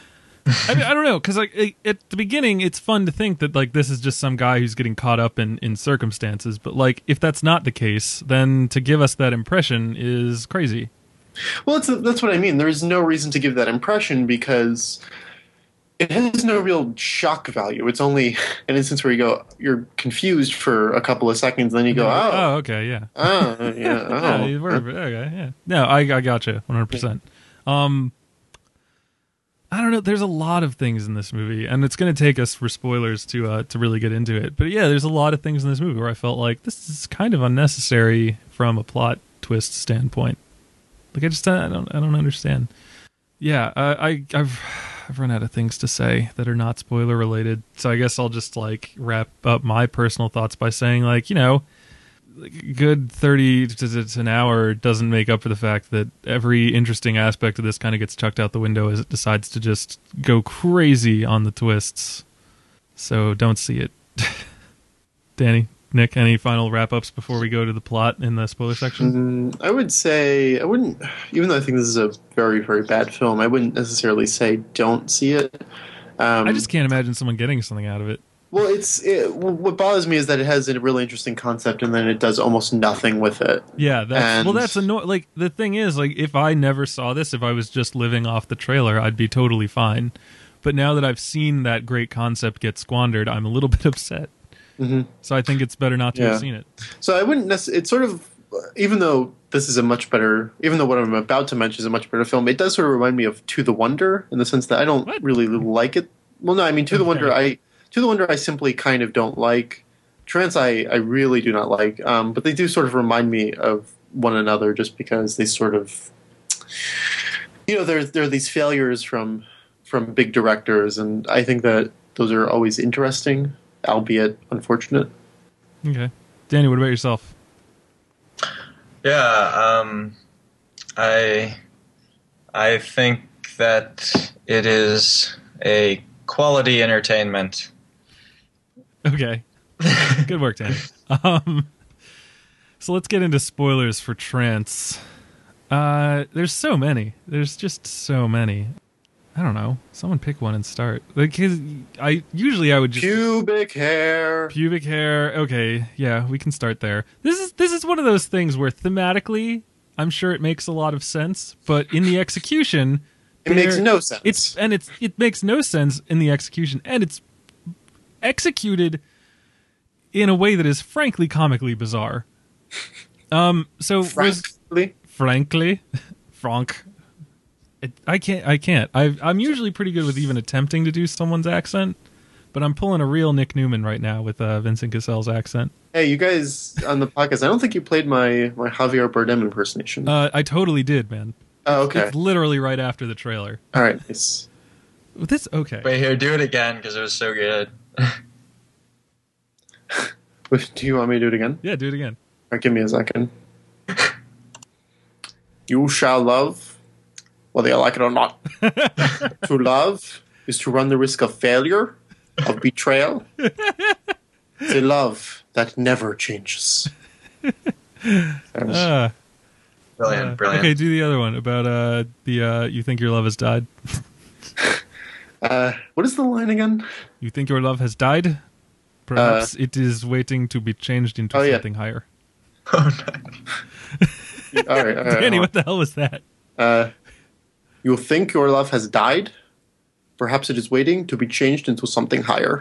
I don't know, because like at the beginning, it's fun to think that like this is just some guy who's getting caught up in circumstances. But like, if that's not the case, then to give us that impression is crazy. Well, that's what I mean. There's no reason to give that impression because it has no real shock value. It's only an instance where you're confused for a couple of seconds, and then you go, oh, okay, yeah, yeah, okay, yeah. No, I gotcha, 100%. I don't know. There's a lot of things in this movie, and it's going to take us for spoilers to really get into it. But yeah, there's a lot of things in this movie where I felt like this is kind of unnecessary from a plot twist standpoint. Like I don't understand. Yeah, I've run out of things to say that are not spoiler related, so I guess I'll just like wrap up my personal thoughts by saying like, you know, good 30 to an hour doesn't make up for the fact that every interesting aspect of this kind of gets chucked out the window as it decides to just go crazy on the twists. So don't see it. Danny, Nick, any final wrap-ups before we go to the plot in the spoiler section? I would say I wouldn't, even though I think this is a very, very bad film, I wouldn't necessarily say don't see it. I just can't imagine someone getting something out of it. Well, what bothers me is that it has a really interesting concept, and then it does almost nothing with it. Yeah, that's annoying. Like the thing is, like if I never saw this, if I was just living off the trailer, I'd be totally fine. But now that I've seen that great concept get squandered, I'm a little bit upset. Mm-hmm. So I think it's better not to have seen it. So I wouldn't necessarily. It's sort of, even though this is even though what I'm about to mention is a much better film, it does sort of remind me of To the Wonder in the sense that I don't really like it. Well, no, I mean To the Wonder. To the Wonder, I simply kind of don't like. Trance, I really do not like. But they do sort of remind me of one another, just because they sort of, there are these failures from big directors, and I think that those are always interesting, albeit unfortunate. Okay, Danny, what about yourself? Yeah, I think that it is a quality entertainment. Okay. Good work, Danny. So let's get into spoilers for Trance. There's so many. There's just so many. I don't know. Someone pick one and start. Like, I would just pubic hair. Pubic hair. Okay, yeah, we can start there. This is one of those things where thematically, I'm sure it makes a lot of sense, but in the execution, it makes no sense. It makes no sense in the execution, and it's executed in a way that is frankly comically bizarre. I can't. I'm usually pretty good with even attempting to do someone's accent, but I'm pulling a real Nick Newman right now with Vincent Cassel's accent. Hey, you guys on the podcast, I don't think you played my Javier Bardem impersonation. I totally did, man. Oh, okay. It's literally right after the trailer. All right, nice. Okay. Wait, here, do it again, because it was so good. Do you want me to do it again? Yeah, do it again. All right, give me a second. You shall love, whether you like it or not. To love is to run the risk of failure, of betrayal. It's a love that never changes. Brilliant. Okay, do the other one about you think your love has died. What is the line again? You think your love has died? Perhaps it is waiting to be changed into something higher. Oh, no. All right, Danny, what the hell was that? You think your love has died? Perhaps it is waiting to be changed into something higher.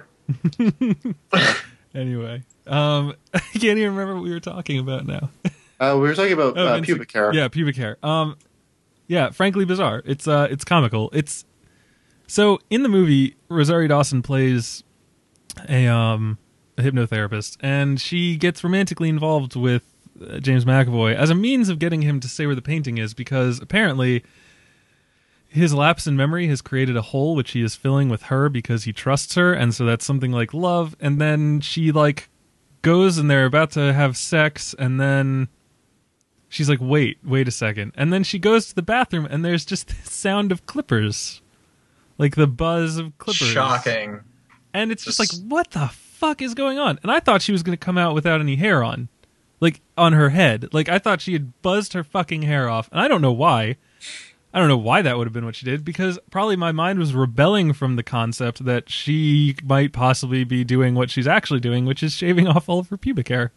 Anyway, I can't even remember what we were talking about now. We were talking about pubic hair. Yeah, pubic hair. Yeah, frankly bizarre. It's comical. So in the movie, Rosario Dawson plays a hypnotherapist, and she gets romantically involved with James McAvoy as a means of getting him to say where the painting is, because apparently his lapse in memory has created a hole which he is filling with her because he trusts her, and so that's something like love. And then she like goes and they're about to have sex, and then she's like, wait a second, and then she goes to the bathroom and there's just the sound of clippers, like the buzz of clippers. Shocking. And it's just like, what the fuck is going on? And I thought she was going to come out without any hair on, like on her head. Like I thought she had buzzed her fucking hair off, and I don't know why. I don't know why that would have been what she did, because probably my mind was rebelling from the concept that she might possibly be doing what she's actually doing, which is shaving off all of her pubic hair.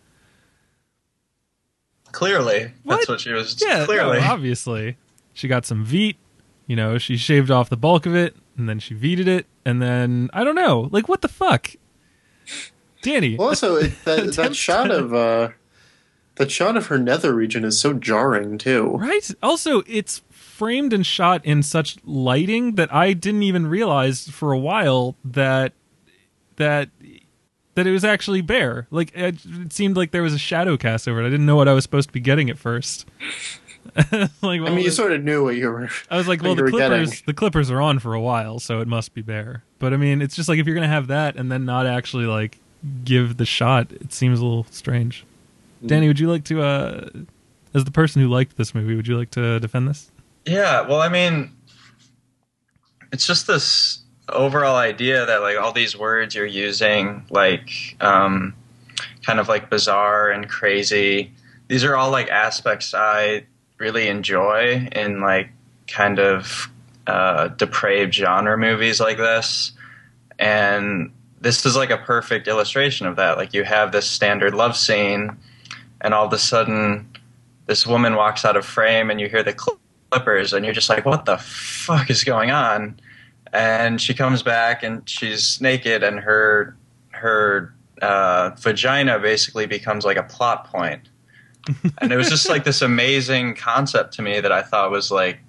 Clearly. That's what she was. Yeah, clearly. no, obviously. She got some Veet, you know, she shaved off the bulk of it, and then she Veeted it, and then, I don't know, like, what the fuck? Danny. Well, also, that shot of her nether region is so jarring, too. Right? Also, it's framed and shot in such lighting that I didn't even realize for a while that it was actually bare. Like, it seemed like there was a shadow cast over it. I didn't know what I was supposed to be getting at first. Like, well, I mean, you sort of knew what you were. I was like, well, the Clippers are on for a while, so it must be bare. But I mean, it's just like if you're gonna have that and then not actually like give the shot, it seems a little strange. Danny, would you like to, as the person who liked this movie, would you like to defend this? Yeah, well, I mean, it's just this overall idea that like all these words you're using, like kind of like bizarre and crazy, these are all like aspects I really enjoy in like kind of depraved genre movies like this. And this is like a perfect illustration of that. Like you have this standard love scene, and all of a sudden this woman walks out of frame and you hear the Clippers and you're just like, what the fuck is going on? And she comes back and she's naked, and her vagina basically becomes like a plot point. And it was just like this amazing concept to me that I thought was like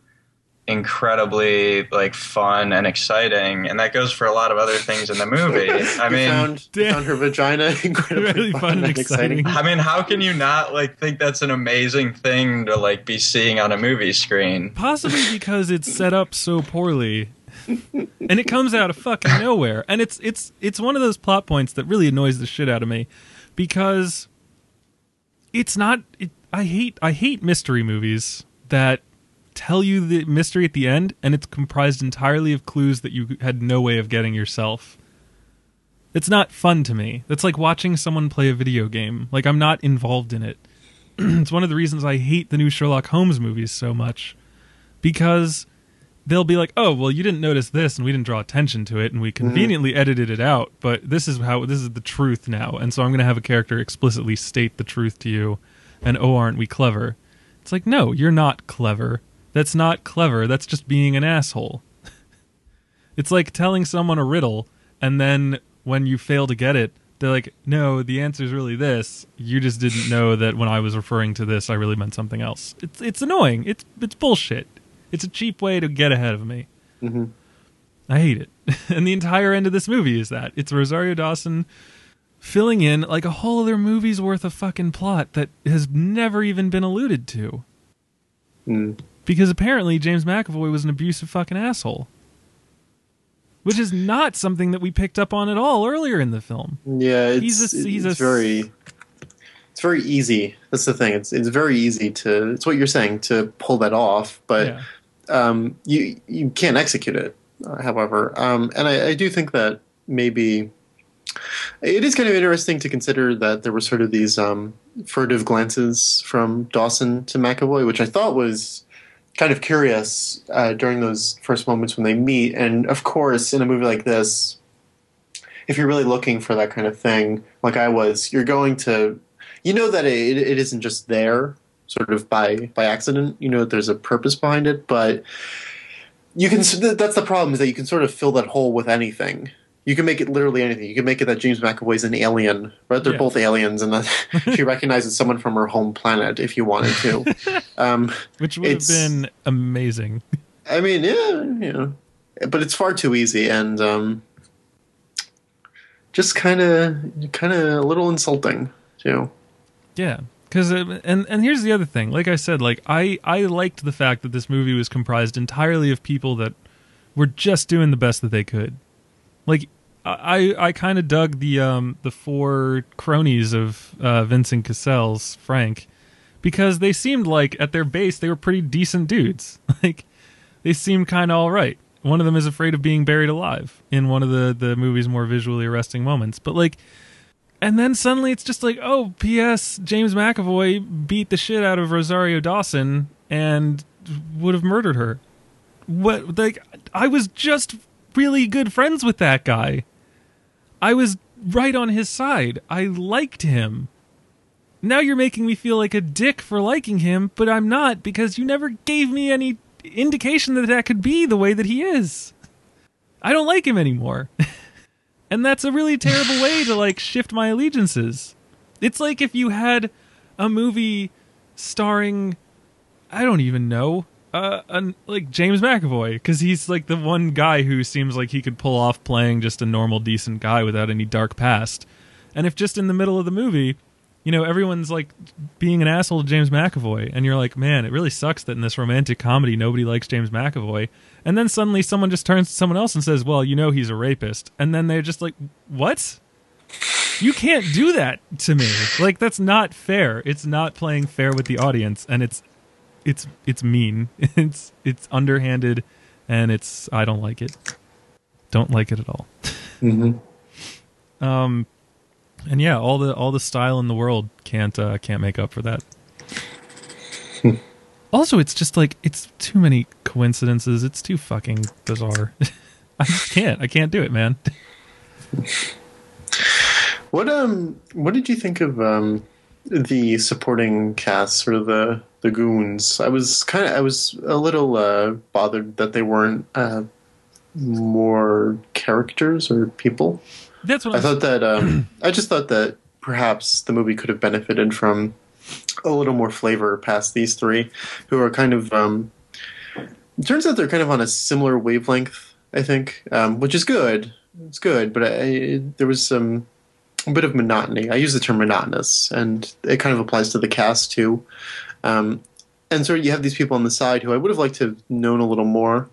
incredibly like fun and exciting, and that goes for a lot of other things in the movie. I mean, found her vagina incredibly really fun and exciting. I mean, how can you not like think that's an amazing thing to like be seeing on a movie screen? Possibly because it's set up so poorly. And it comes out of fucking nowhere. And it's one of those plot points that really annoys the shit out of me, because it's not I hate mystery movies that tell you the mystery at the end and it's comprised entirely of clues that you had no way of getting yourself. It's not fun to me. That's like watching someone play a video game. Like, I'm not involved in it. It's one of the reasons I hate the new Sherlock Holmes movies so much, because they'll be like, oh, well, you didn't notice this and we didn't draw attention to it and we conveniently edited it out, but this is the truth now, and so I'm going to have a character explicitly state the truth to you, and oh, aren't we clever? It's like, no, you're not clever. That's not clever. That's just being an asshole. It's like telling someone a riddle, and then when you fail to get it, they're like, no, the answer's really this. You just didn't know that when I was referring to this, I really meant something else. It's annoying. It's bullshit. It's a cheap way to get ahead of me. Mm-hmm. I hate it. And the entire end of this movie is that. It's Rosario Dawson filling in like a whole other movie's worth of fucking plot that has never even been alluded to. Mm. Because apparently James McAvoy was an abusive fucking asshole. Which is not something that we picked up on at all earlier in the film. Yeah, it's very easy. That's the thing. It's very easy to. It's what you're saying, to pull that off, but you can't execute it. However, and I do think that maybe it is kind of interesting to consider that there were sort of these furtive glances from Dawson to McAvoy, which I thought was kind of curious during those first moments when they meet. And of course, in a movie like this, if you're really looking for that kind of thing, like I was, you're going to, you know, that it isn't just there sort of by accident. You know that there's a purpose behind it, but you can. That's the problem, is that you can sort of fill that hole with anything. You can make it literally anything. You can make it that James McAvoy's an alien, right? They're both aliens, and that she recognizes someone from her home planet if you wanted to. Which would have been amazing. I mean, yeah, but it's far too easy, and just kind of a little insulting too. Yeah, because and here's the other thing. Like I said, like I liked the fact that this movie was comprised entirely of people that were just doing the best that they could. Like, I kind of dug the four cronies of Vincent Cassel's Frank, because they seemed like at their base they were pretty decent dudes. Like, they seemed kind of all right. One of them is afraid of being buried alive in one of the movie's more visually arresting moments. But like, and then suddenly it's just like, oh, P.S. James McAvoy beat the shit out of Rosario Dawson and would have murdered her. What? Like, I was just really good friends with that guy. I was right on his side. I liked him. Now you're making me feel like a dick for liking him, but I'm not, because you never gave me any indication that that could be the way that he is. I don't like him anymore. And that's a really terrible way to, like, shift my allegiances. It's like if you had a movie starring, I don't even know, like James McAvoy, because he's like the one guy who seems like he could pull off playing just a normal, decent guy without any dark past. And if just in the middle of the movie, you know, everyone's like being an asshole to James McAvoy, and you're like, man, it really sucks that in this romantic comedy nobody likes James McAvoy. And then suddenly someone just turns to someone else and says, well, you know, he's a rapist. And then they're just like, what? You can't do that to me. Like, that's not fair. It's not playing fair with the audience, and it's mean. It's underhanded, and I don't like it. Don't like it at all. Mm-hmm. And yeah, all the style in the world can't make up for that. Also, it's just like, it's too many coincidences. It's too fucking bizarre. I just can't. I can't do it, man. What did you think of the supporting cast, sort of the goons? I was a little bothered that they weren't more characters or people. That's what I thought that. I just thought that perhaps the movie could have benefited from a little more flavor past these three, who are kind of. It turns out they're kind of on a similar wavelength, I think, which is good. It's good, but there was a bit of monotony. I use the term monotonous, and it kind of applies to the cast too. And so you have these people on the side who I would have liked to have known a little more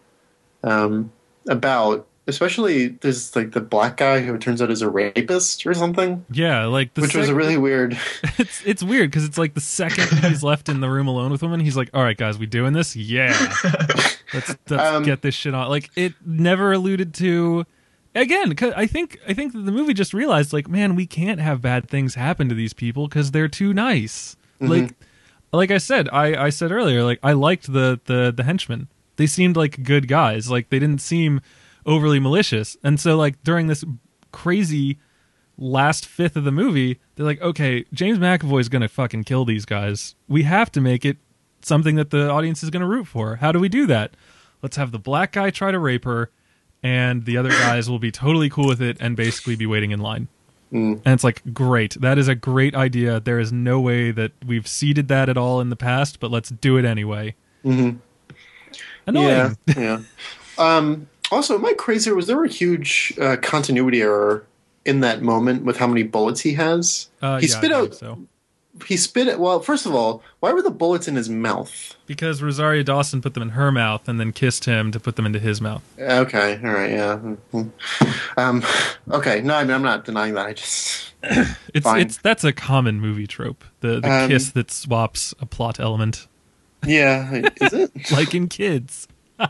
about. Especially, there's like the black guy who it turns out is a rapist or something. Yeah, like which was a really weird. It's weird because it's like the second he's left in the room alone with women, he's like, "All right, guys, we doing this? Yeah, let's get this shit on." Like, it never alluded to. Again, 'cause I think that the movie just realized, like, man, we can't have bad things happen to these people because they're too nice. Mm-hmm. Like I said, I said earlier, like, I liked the henchmen. They seemed like good guys. Like, they didn't seem overly malicious. And so, like, during this crazy last fifth of the movie, they're like, okay, James McAvoy's gonna fucking kill these guys. We have to make it something that the audience is gonna root for. How do we do that? Let's have the black guy try to rape her, and the other guys will be totally cool with it and basically be waiting in line. And it's like, great. That is a great idea. There is no way that we've seeded that at all in the past, but let's do it anyway. Mm-hmm. Annoying. Yeah. Also, am I crazy, or was there a huge continuity error in that moment with how many bullets he has? He spit out. So. He spit it. Well, first of all, why were the bullets in his mouth? Because Rosario Dawson put them in her mouth and then kissed him to put them into his mouth. Okay, all right, yeah. Okay, no, I mean, I'm not denying that. I just that's a common movie trope. The kiss that swaps a plot element. Yeah, is it? Like in Kids.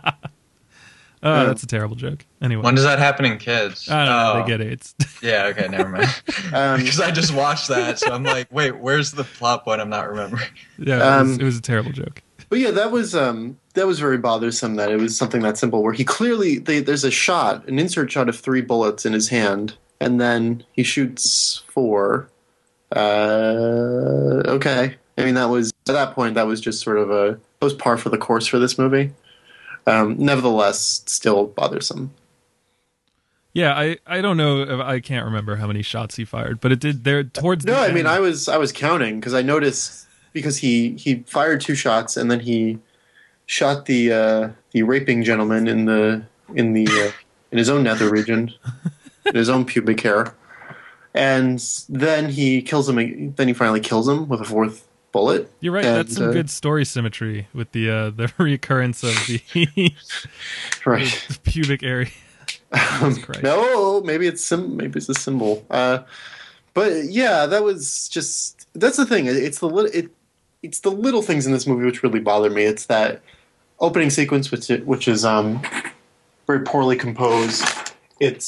That's a terrible joke. Anyway, when does that happen in Kids? I don't know. They get AIDS. Yeah. Okay. Never mind. Because I just watched that, so I'm like, wait, where's the plot point? I'm not remembering. Yeah, it was a terrible joke. But yeah, that was very bothersome. That it was something that simple, where he clearly there's an insert shot of 3 bullets in his hand, and then he shoots 4. Okay. I mean, that was at that point. That was just sort of that was par for the course for this movie. Nevertheless, still bothersome. Yeah, I don't know. I can't remember how many shots he fired, but it did there towards. No, I mean, I was counting because I noticed, because he fired 2 shots and then he shot the raping gentleman in his own nether region, in his own pubic hair, and then he kills him. Then he finally kills him with a 4th bullet. You're right. And that's some good story symmetry with the reoccurrence of the right the pubic area. No, maybe it's a symbol. But yeah, that's the thing. It's the little things in this movie which really bother me. It's that opening sequence which is very poorly composed. It's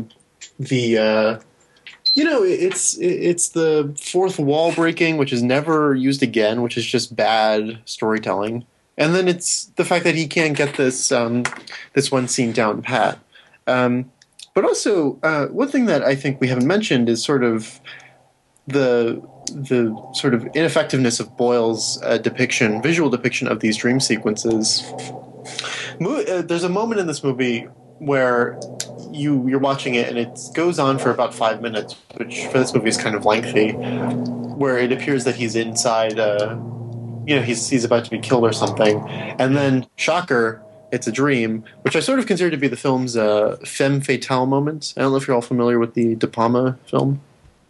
it's the 4th wall breaking, which is never used again, which is just bad storytelling. And then it's the fact that he can't get this this one scene down pat. But also, one thing that I think we haven't mentioned is sort of the sort of ineffectiveness of Boyle's visual depiction of these dream sequences. There's a moment in this movie where you're watching it and it goes on for about 5 minutes, which for this movie is kind of lengthy, where it appears that he's inside, he's about to be killed or something, and then, shocker, it's a dream, which I sort of consider to be the film's femme fatale moment. I don't know if you're all familiar with the De Palma film.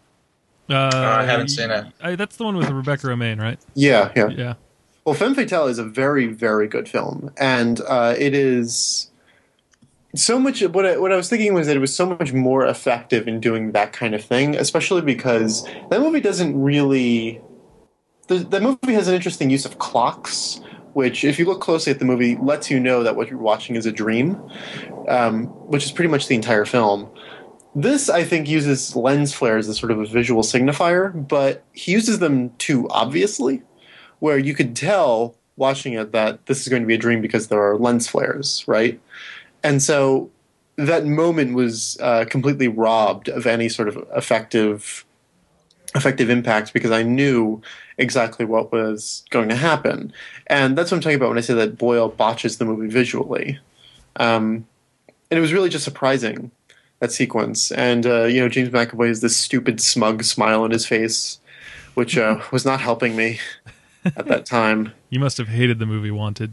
I haven't seen it. That's the one with Rebecca Romaine, right? Yeah. Yeah. Well, Femme Fatale is a very, very good film, and it is so much. What I was thinking was that it was so much more effective in doing that kind of thing, especially because that movie doesn't really. The movie has an interesting use of clocks, which, if you look closely at the movie, lets you know that what you're watching is a dream, which is pretty much the entire film. This, I think, uses lens flares as sort of a visual signifier, but he uses them too obviously, where you could tell watching it that this is going to be a dream because there are lens flares, right? And so that moment was completely robbed of any sort of effective impact because I knew exactly what was going to happen. And that's what I'm talking about when I say that Boyle botches the movie visually. And it was really just surprising, that sequence. And, James McAvoy has this stupid, smug smile on his face, which was not helping me at that time. You must have hated the movie Wanted.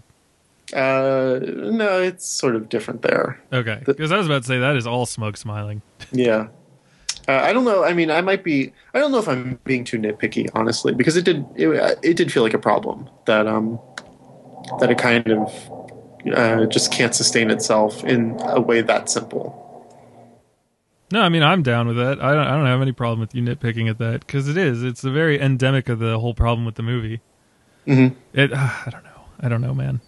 No, it's sort of different there. Okay, because I was about to say that is all smug smiling. Yeah. I don't know. I mean, I don't know if I'm being too nitpicky, honestly, because it did feel like a problem that it kind of just can't sustain itself in a way that simple. No, I mean, I'm down with that. I don't have any problem with you nitpicking at that, because it's a very endemic of the whole problem with the movie. Mm-hmm. I don't know, man.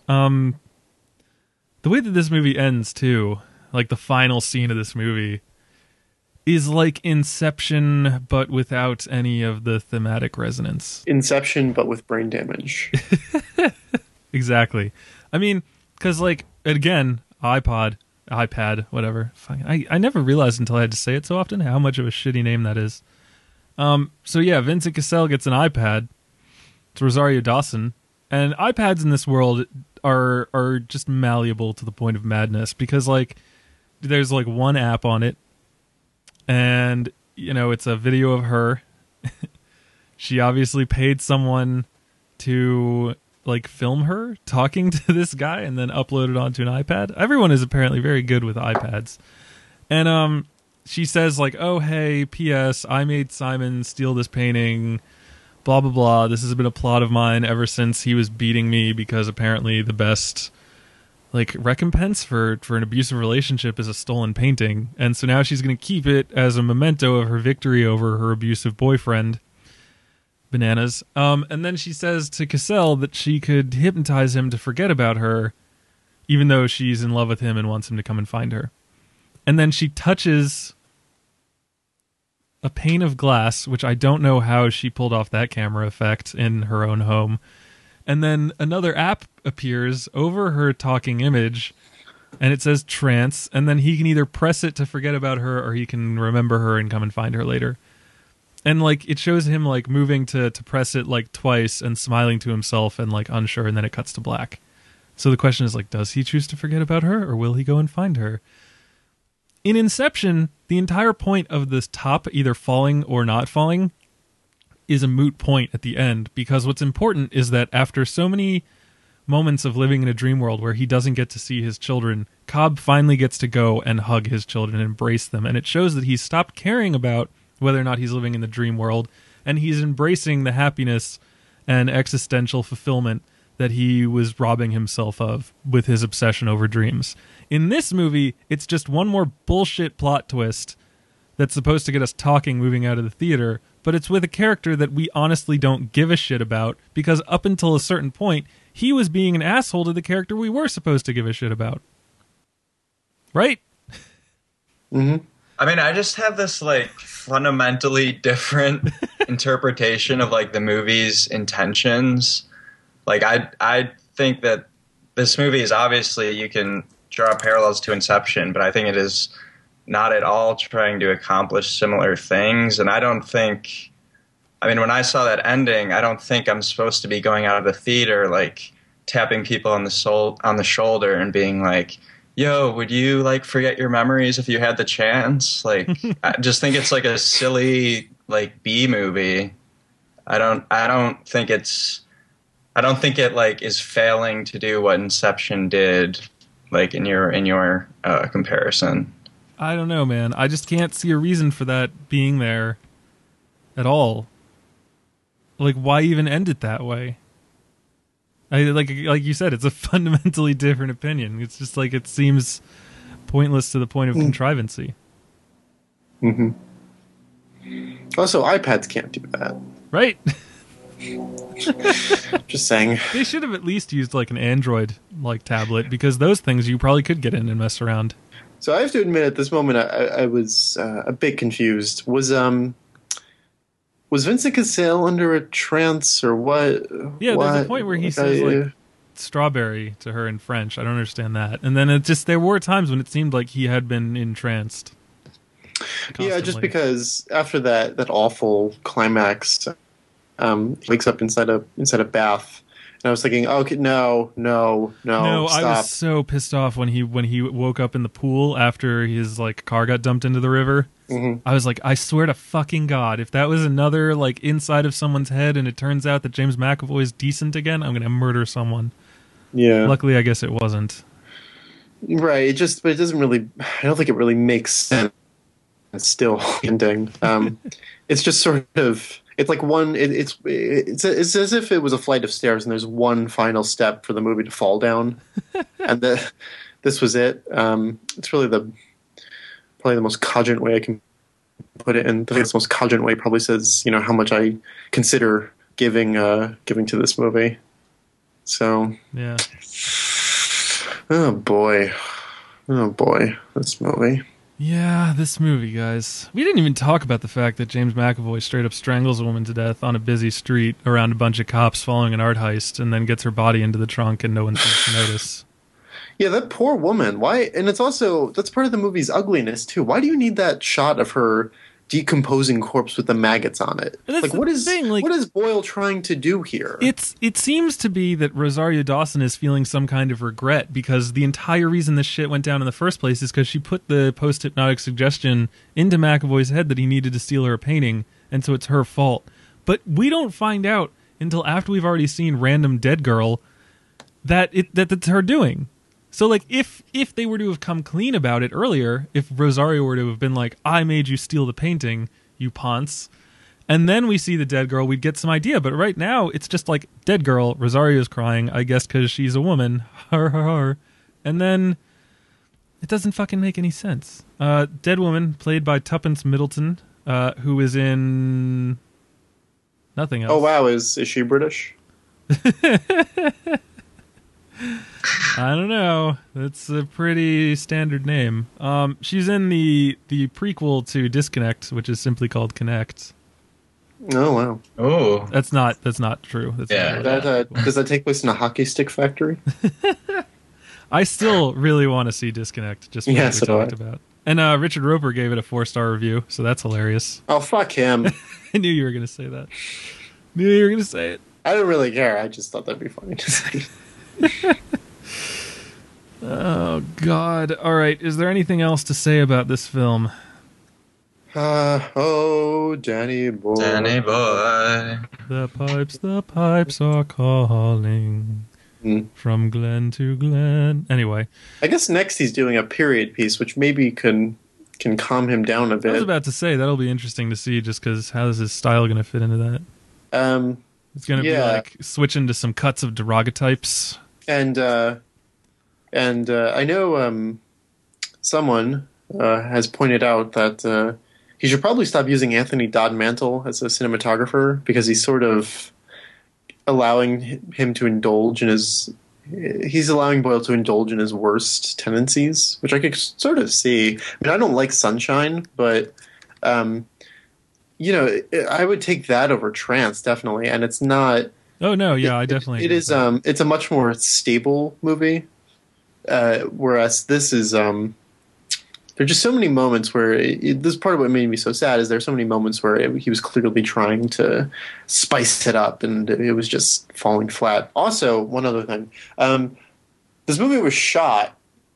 The way that this movie ends too, like the final scene of this movie, is like Inception, but without any of the thematic resonance. Inception, but with brain damage. Exactly. I mean, because, like, again, iPad, whatever. I never realized until I had to say it so often how much of a shitty name that is. So yeah, Vincent Cassel gets an iPad. It's Rosario Dawson. And iPads in this world are just malleable to the point of madness because, like, there's, like, one app on it. And, it's a video of her. She obviously paid someone to, like, film her talking to this guy and then upload it onto an iPad. Everyone is apparently very good with iPads. And she says, like, oh, hey, P.S., I made Simon steal this painting, blah, blah, blah. This has been a plot of mine ever since he was beating me because apparently the best, like, recompense for an abusive relationship is a stolen painting. And so now she's going to keep it as a memento of her victory over her abusive boyfriend. Bananas. And then she says to Cassel that she could hypnotize him to forget about her, even though she's in love with him and wants him to come and find her. And then she touches a pane of glass, which I don't know how she pulled off that camera effect in her own home. And then another app appears over her talking image, and it says trance, and then he can either press it to forget about her, or he can remember her and come and find her later. And, like, it shows him, like, moving to press it, like, twice and smiling to himself and, like, unsure, and then it cuts to black. So the question is, like, does he choose to forget about her, or will he go and find her? In Inception, the entire point of this top either falling or not falling is a moot point at the end, because what's important is that after so many moments of living in a dream world where he doesn't get to see his children, Cobb finally gets to go and hug his children and embrace them, and it shows that he's stopped caring about whether or not he's living in the dream world, and he's embracing the happiness and existential fulfillment that he was robbing himself of with his obsession over dreams. In this movie, it's just one more bullshit plot twist that's supposed to get us talking moving out of the theater, but it's with a character that we honestly don't give a shit about, because up until a certain point, he was being an asshole to the character we were supposed to give a shit about. Right? Mm-hmm. I mean, I just have this, like, fundamentally different interpretation of, like, the movie's intentions. Like, I think that this movie is obviously, you can draw parallels to Inception, but I think it is not at all trying to accomplish similar things. And I don't think, I mean, when I saw that ending, I don't think I'm supposed to be going out of the theater like tapping people on the shoulder and being like, yo, would you like forget your memories if you had the chance? Like, I just think it's like a silly like B movie. I don't think it like is failing to do what Inception did, like in your comparison. I don't know, man. I just can't see a reason for that being there at all. Like, why even end it that way? Like you said, it's a fundamentally different opinion. It's just like it seems pointless to the point of contrivancy. Mm-hmm. Also, iPads can't do that. Right? Just saying. They should have at least used like an Android like tablet, because those things you probably could get in and mess around. So I have to admit, at this moment, I was a bit confused. Was Vincent Cassel under a trance or what? Yeah, there's a point where he says like strawberry to her in French. I don't understand that. And then there were times when it seemed like he had been entranced. Constantly. Yeah, just because after that awful climax, he wakes up inside a bath. And I was thinking, okay, no, stop. I was so pissed off when he woke up in the pool after his like car got dumped into the river. Mm-hmm. I was like, I swear to fucking God, if that was another like inside of someone's head and it turns out that James McAvoy is decent again, I'm gonna murder someone. Yeah. Luckily, I guess it wasn't. Right. But it doesn't really. I don't think it really makes sense. It's still ending. It's just sort of. It's like one. It's as if it was a flight of stairs, and there's one final step for the movie to fall down, and this was it. It's really probably the most cogent way I can put it, and I think it's the most cogent way probably says how much I consider giving to this movie. So yeah. Oh boy, this movie. Yeah, this movie, guys. We didn't even talk about the fact that James McAvoy straight up strangles a woman to death on a busy street around a bunch of cops following an art heist, and then gets her body into the trunk and no one seems to notice. Yeah, that poor woman. Why? And it's also, that's part of the movie's ugliness, too. Why do you need that shot of her decomposing corpse with the maggots on it? Like, what is Boyle trying to do here? It seems to be that Rosario Dawson is feeling some kind of regret, because the entire reason this shit went down in the first place is because she put the post-hypnotic suggestion into McAvoy's head that he needed to steal her painting, and so it's her fault. But we don't find out until after we've already seen Random Dead Girl that it's her doing. So, like, if they were to have come clean about it earlier, if Rosario were to have been like, I made you steal the painting, you ponce, and then we see the dead girl, we'd get some idea. But right now, it's just like, dead girl, Rosario's crying, I guess because she's a woman, har har har. And then it doesn't fucking make any sense. Dead woman, played by Tuppence Middleton, who is in nothing else. Oh, wow, is she British? I don't know. That's a pretty standard name. She's in the prequel to Disconnect, which is simply called Connect. Oh wow! Oh, that's not true. That's does that take place in a hockey stick factory? I still really want to see Disconnect. Just because we talked about. And Richard Roper gave it a 4-star review, so that's hilarious. Oh fuck him! I knew you were going to say that. Knew you were going to say it. I don't really care. I just thought that'd be funny to say. Oh God! All right, is there anything else to say about this film? Oh, Danny boy, Danny boy. The pipes are calling from glen to glen. Anyway, I guess next he's doing a period piece, which maybe can calm him down a bit. I was about to say that'll be interesting to see, just because how is his style going to fit into that? It's going to be like switching to some cuts of daguerreotypes. And I know someone has pointed out that he should probably stop using Anthony Dodd Mantle as a cinematographer, because he's sort of allowing him to indulge in he's allowing Boyle to indulge in his worst tendencies, which I could sort of see. I mean, I don't like Sunshine, but I would take that over Trance, definitely. And it's not Oh no, yeah, I definitely. It agree is. with that. It's a much more stable movie, whereas this is. There's just so many moments where this is part of what made me so sad. Is there's so many moments where he was clearly trying to spice it up, and it was just falling flat. Also, one other thing, this movie was shot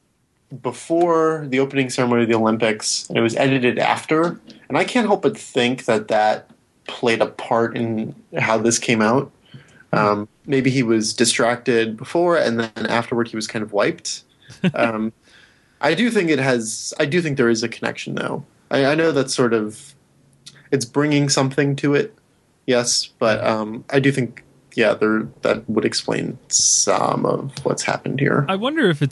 before the opening ceremony of the Olympics, and it was edited after. And I can't help but think that played a part in how this came out. Maybe he was distracted before, and then afterward he was kind of wiped. I do think there is a connection, though. I know that's sort of it's bringing something to it, yes, but I do think that would explain some of what's happened here. I wonder if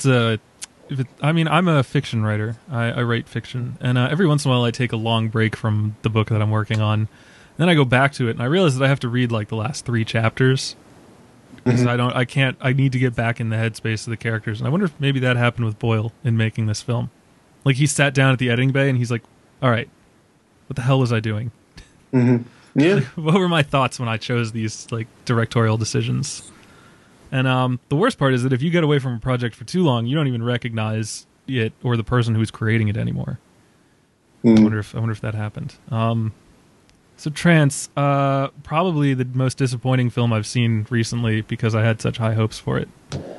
I mean, I'm a fiction writer. I write fiction, and every once in a while I take a long break from the book that I'm working on. Then I go back to it, and I realize that I have to read like the last 3 chapters because I need to get back in the headspace of the characters. And I wonder if maybe that happened with Boyle in making this film. Like he sat down at the editing bay and he's like, "All right, what the hell was I doing? Mm-hmm. Yeah, What were my thoughts when I chose these like directorial decisions?" And the worst part is that if you get away from a project for too long, you don't even recognize it or the person who's creating it anymore. I wonder if that happened. So Trance, probably the most disappointing film I've seen recently because I had such high hopes for it.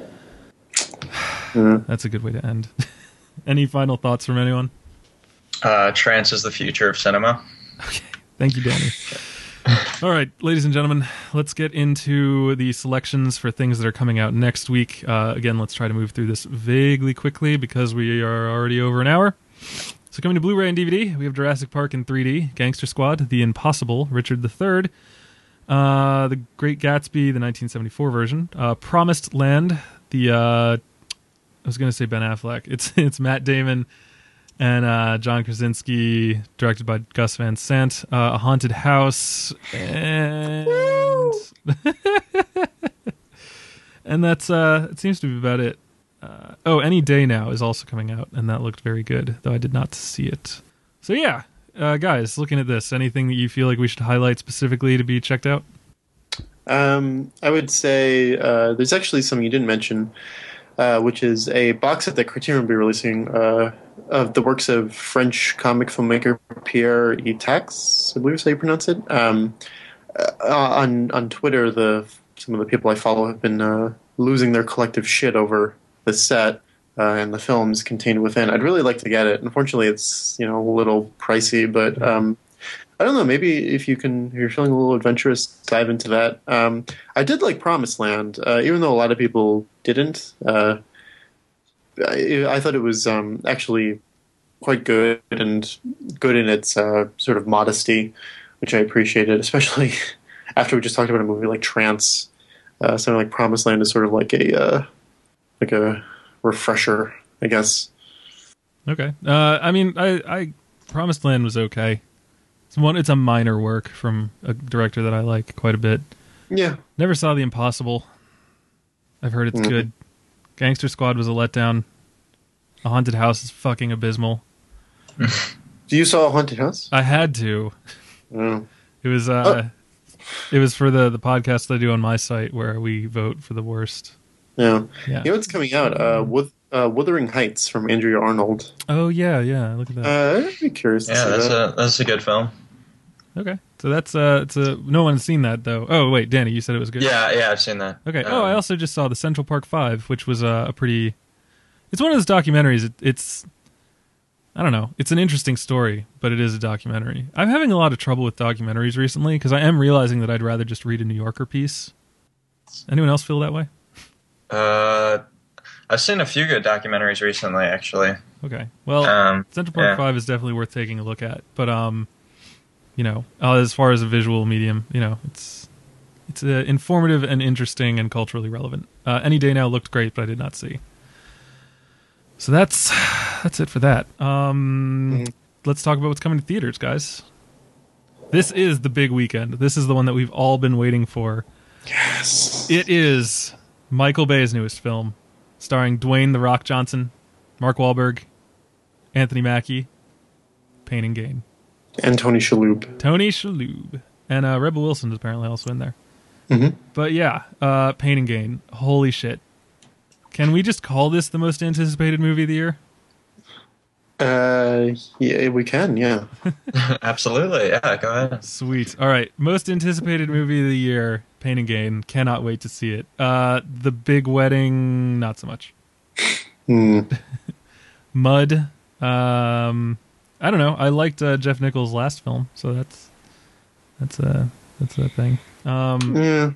That's a good way to end. Any final thoughts from anyone? Trance is the future of cinema. Okay, thank you, Danny. All right, ladies and gentlemen, let's get into the selections for things that are coming out next week. Again, let's try to move through this vaguely quickly because we are already over an hour. So coming to Blu-ray and DVD, we have Jurassic Park in 3D, Gangster Squad, The Impossible, Richard III, The Great Gatsby, the 1974 version, Promised Land, I was going to say Ben Affleck. It's Matt Damon and John Krasinski, directed by Gus Van Sant, A Haunted House, and and that's it seems to be about it. Any Day Now is also coming out, and that looked very good, though I did not see it. So yeah, guys, looking at this, anything that you feel like we should highlight specifically to be checked out? I would say there's actually something you didn't mention, which is a box set that Criterion will be releasing of the works of French comic filmmaker Pierre Etax, I believe is how you pronounce it. On Twitter, some of the people I follow have been losing their collective shit over the set and the films contained within. I'd really like to get it. Unfortunately, it's a little pricey, but I don't know. Maybe if you're feeling a little adventurous, dive into that. I did like Promised Land, even though a lot of people didn't. I thought it was actually quite good and good in its sort of modesty, which I appreciated, especially after we just talked about a movie like Trance. Something like Promised Land is sort of like a refresher, I guess. Okay. I mean, I Promised Land was okay. It's a minor work from a director that I like quite a bit. Yeah. Never saw The Impossible. I've heard it's good. Gangster Squad was a letdown. A Haunted House is fucking abysmal. Do you saw A Haunted House? I had to. Oh. It was it was for the podcast that I do on my site where we vote for the worst. Yeah. Yeah. You know what's coming out? Wuthering Heights from Andrea Arnold. Oh yeah. Look at that. I'd be curious to see that's a good film. Okay. So that's no one's seen that though. Oh wait, Danny, you said it was good. Yeah, I've seen that. Okay. I also just saw the Central Park 5, which was a pretty. It's one of those documentaries. It's I don't know. It's an interesting story, but it is a documentary. I'm having a lot of trouble with documentaries recently because I am realizing that I'd rather just read a New Yorker piece. Anyone else feel that way? I've seen a few good documentaries recently, actually. Okay. Well, Central Park 5 is definitely worth taking a look at, but as far as a visual medium, it's informative and interesting and culturally relevant. Any Day Now looked great, but I did not see. So that's it for that. Let's talk about what's coming to theaters, guys. This is the big weekend. This is the one that we've all been waiting for. Yes. It is Michael Bay's newest film, starring Dwayne "The Rock" Johnson, Mark Wahlberg, Anthony Mackie, Pain and Gain. And Tony Shalhoub. And Rebel Wilson is apparently also in there. Mhm. But yeah, Pain and Gain. Holy shit! Can we just call this the most anticipated movie of the year? Yeah, we can. Yeah. Absolutely. Yeah, go ahead. Sweet. All right, most anticipated movie of the year. Pain and Gain. Cannot wait to see it. The Big Wedding. Not so much. Hmm. Mud. I don't know. I liked Jeff Nichols' last film, so that's a thing. Yeah.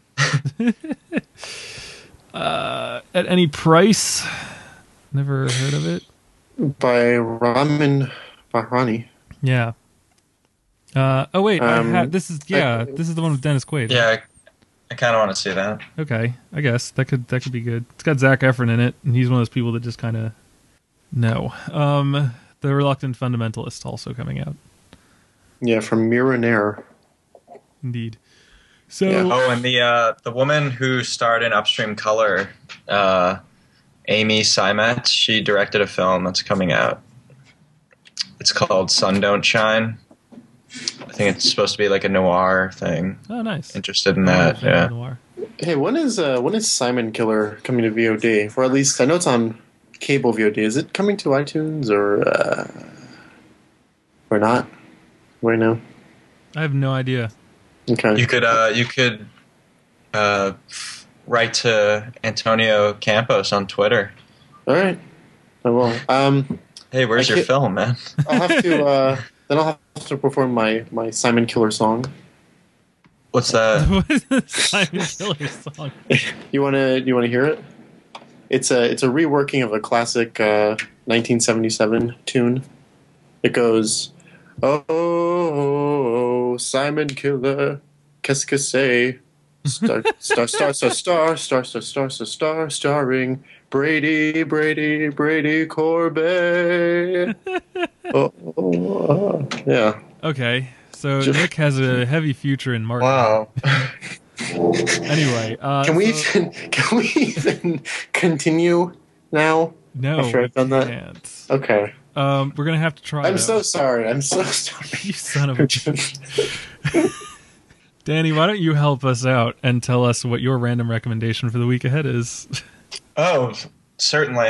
At Any Price. Never heard of it. By Ramin Bahrani. Yeah. Oh wait, this is I- this is the one with Dennis Quaid. Yeah, I kind of want to see that. Okay, I guess that could be good. It's got Zac Efron in it, and he's one of those people that just kind of no. The Reluctant Fundamentalist also coming out. Yeah, from Mirror. Indeed. So Yeah. Oh, and the woman who starred in Upstream Color, Amy Seimetz, she directed a film that's coming out. It's called Sun Don't Shine. I think it's supposed to be like a noir thing. oh, nice. Interested in that, yeah. Noir. Hey, when is Simon Killer coming to VOD? Or at least I know it's on cable VOD. Is it coming to iTunes or not? Right now. I have no idea. Okay. You could write to Antonio Campos on Twitter. All right. I will. Hey, where's your film, man? I'll have to. Then I'll have to perform my Simon Killer song. What's that? What is the Simon Killer song? You wanna hear it? It's a reworking of a classic 1977 tune. It goes, "Oh, Simon Killer, qu'est-ce que c'est? Star, starring Brady Corbet." Yeah. Okay, so Nick has a heavy future in marketing. Wow. Anyway, Can we even continue now? No, after I've done that? can't. Okay. We're gonna have to try. I'm though. so sorry. I'm so sorry. You son of a. Danny, why don't you help us out and tell us what your random recommendation for the week ahead is? Oh, certainly.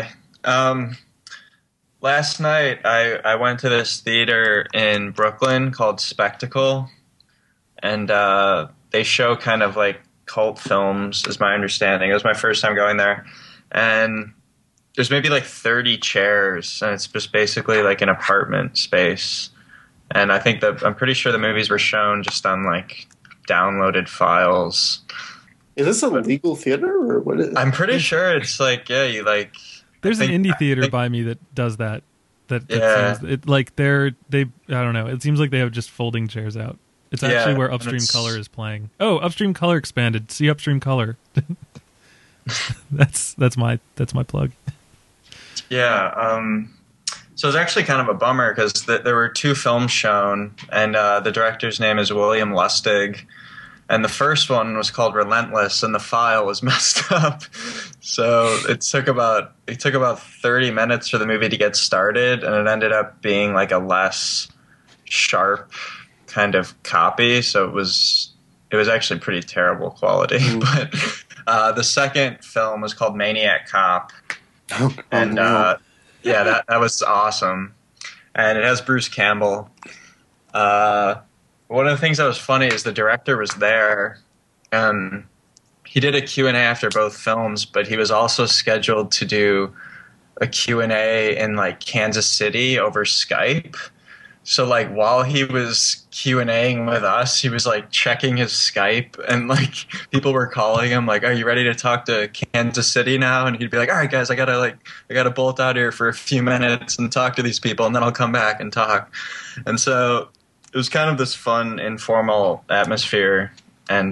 Last night I went to this theater in Brooklyn called Spectacle, and they show kind of like cult films, is my understanding. It was my first time going there, and there's maybe like 30 chairs, and it's just basically like an apartment space. And I think that I'm pretty sure the movies were shown just on like downloaded files. Is this a legal theater or what is? I'm pretty sure it's like, yeah, you like. There's I an think- indie I theater think- by me that does that. That Yeah. seems it like they I don't know. It seems like they have just folding chairs out. It's Yeah, actually where and Upstream it's- Color is playing. Oh, Upstream Color expanded. See Upstream Color. that's my plug. Yeah, so it's actually kind of a bummer because there were two films shown, and the director's name is William Lustig, and the first one was called Relentless, and the file was messed up. So it took about 30 minutes for the movie to get started, and it ended up being like a less sharp kind of copy. So it was actually pretty terrible quality. But the second film was called Maniac Cop. And yeah, that was awesome. And it has Bruce Campbell. One of the things that was funny is the director was there, and he did a Q&A after both films, but he was also scheduled to do a Q&A in like Kansas City over Skype. So like while he was Q&Aing with us, he was like checking his Skype, and like people were calling him like, "Are you ready to talk to Kansas City now?" And he'd be like, "All right, guys, I gotta bolt out here for a few minutes and talk to these people, and then I'll come back and talk." And so it was kind of this fun, informal atmosphere, and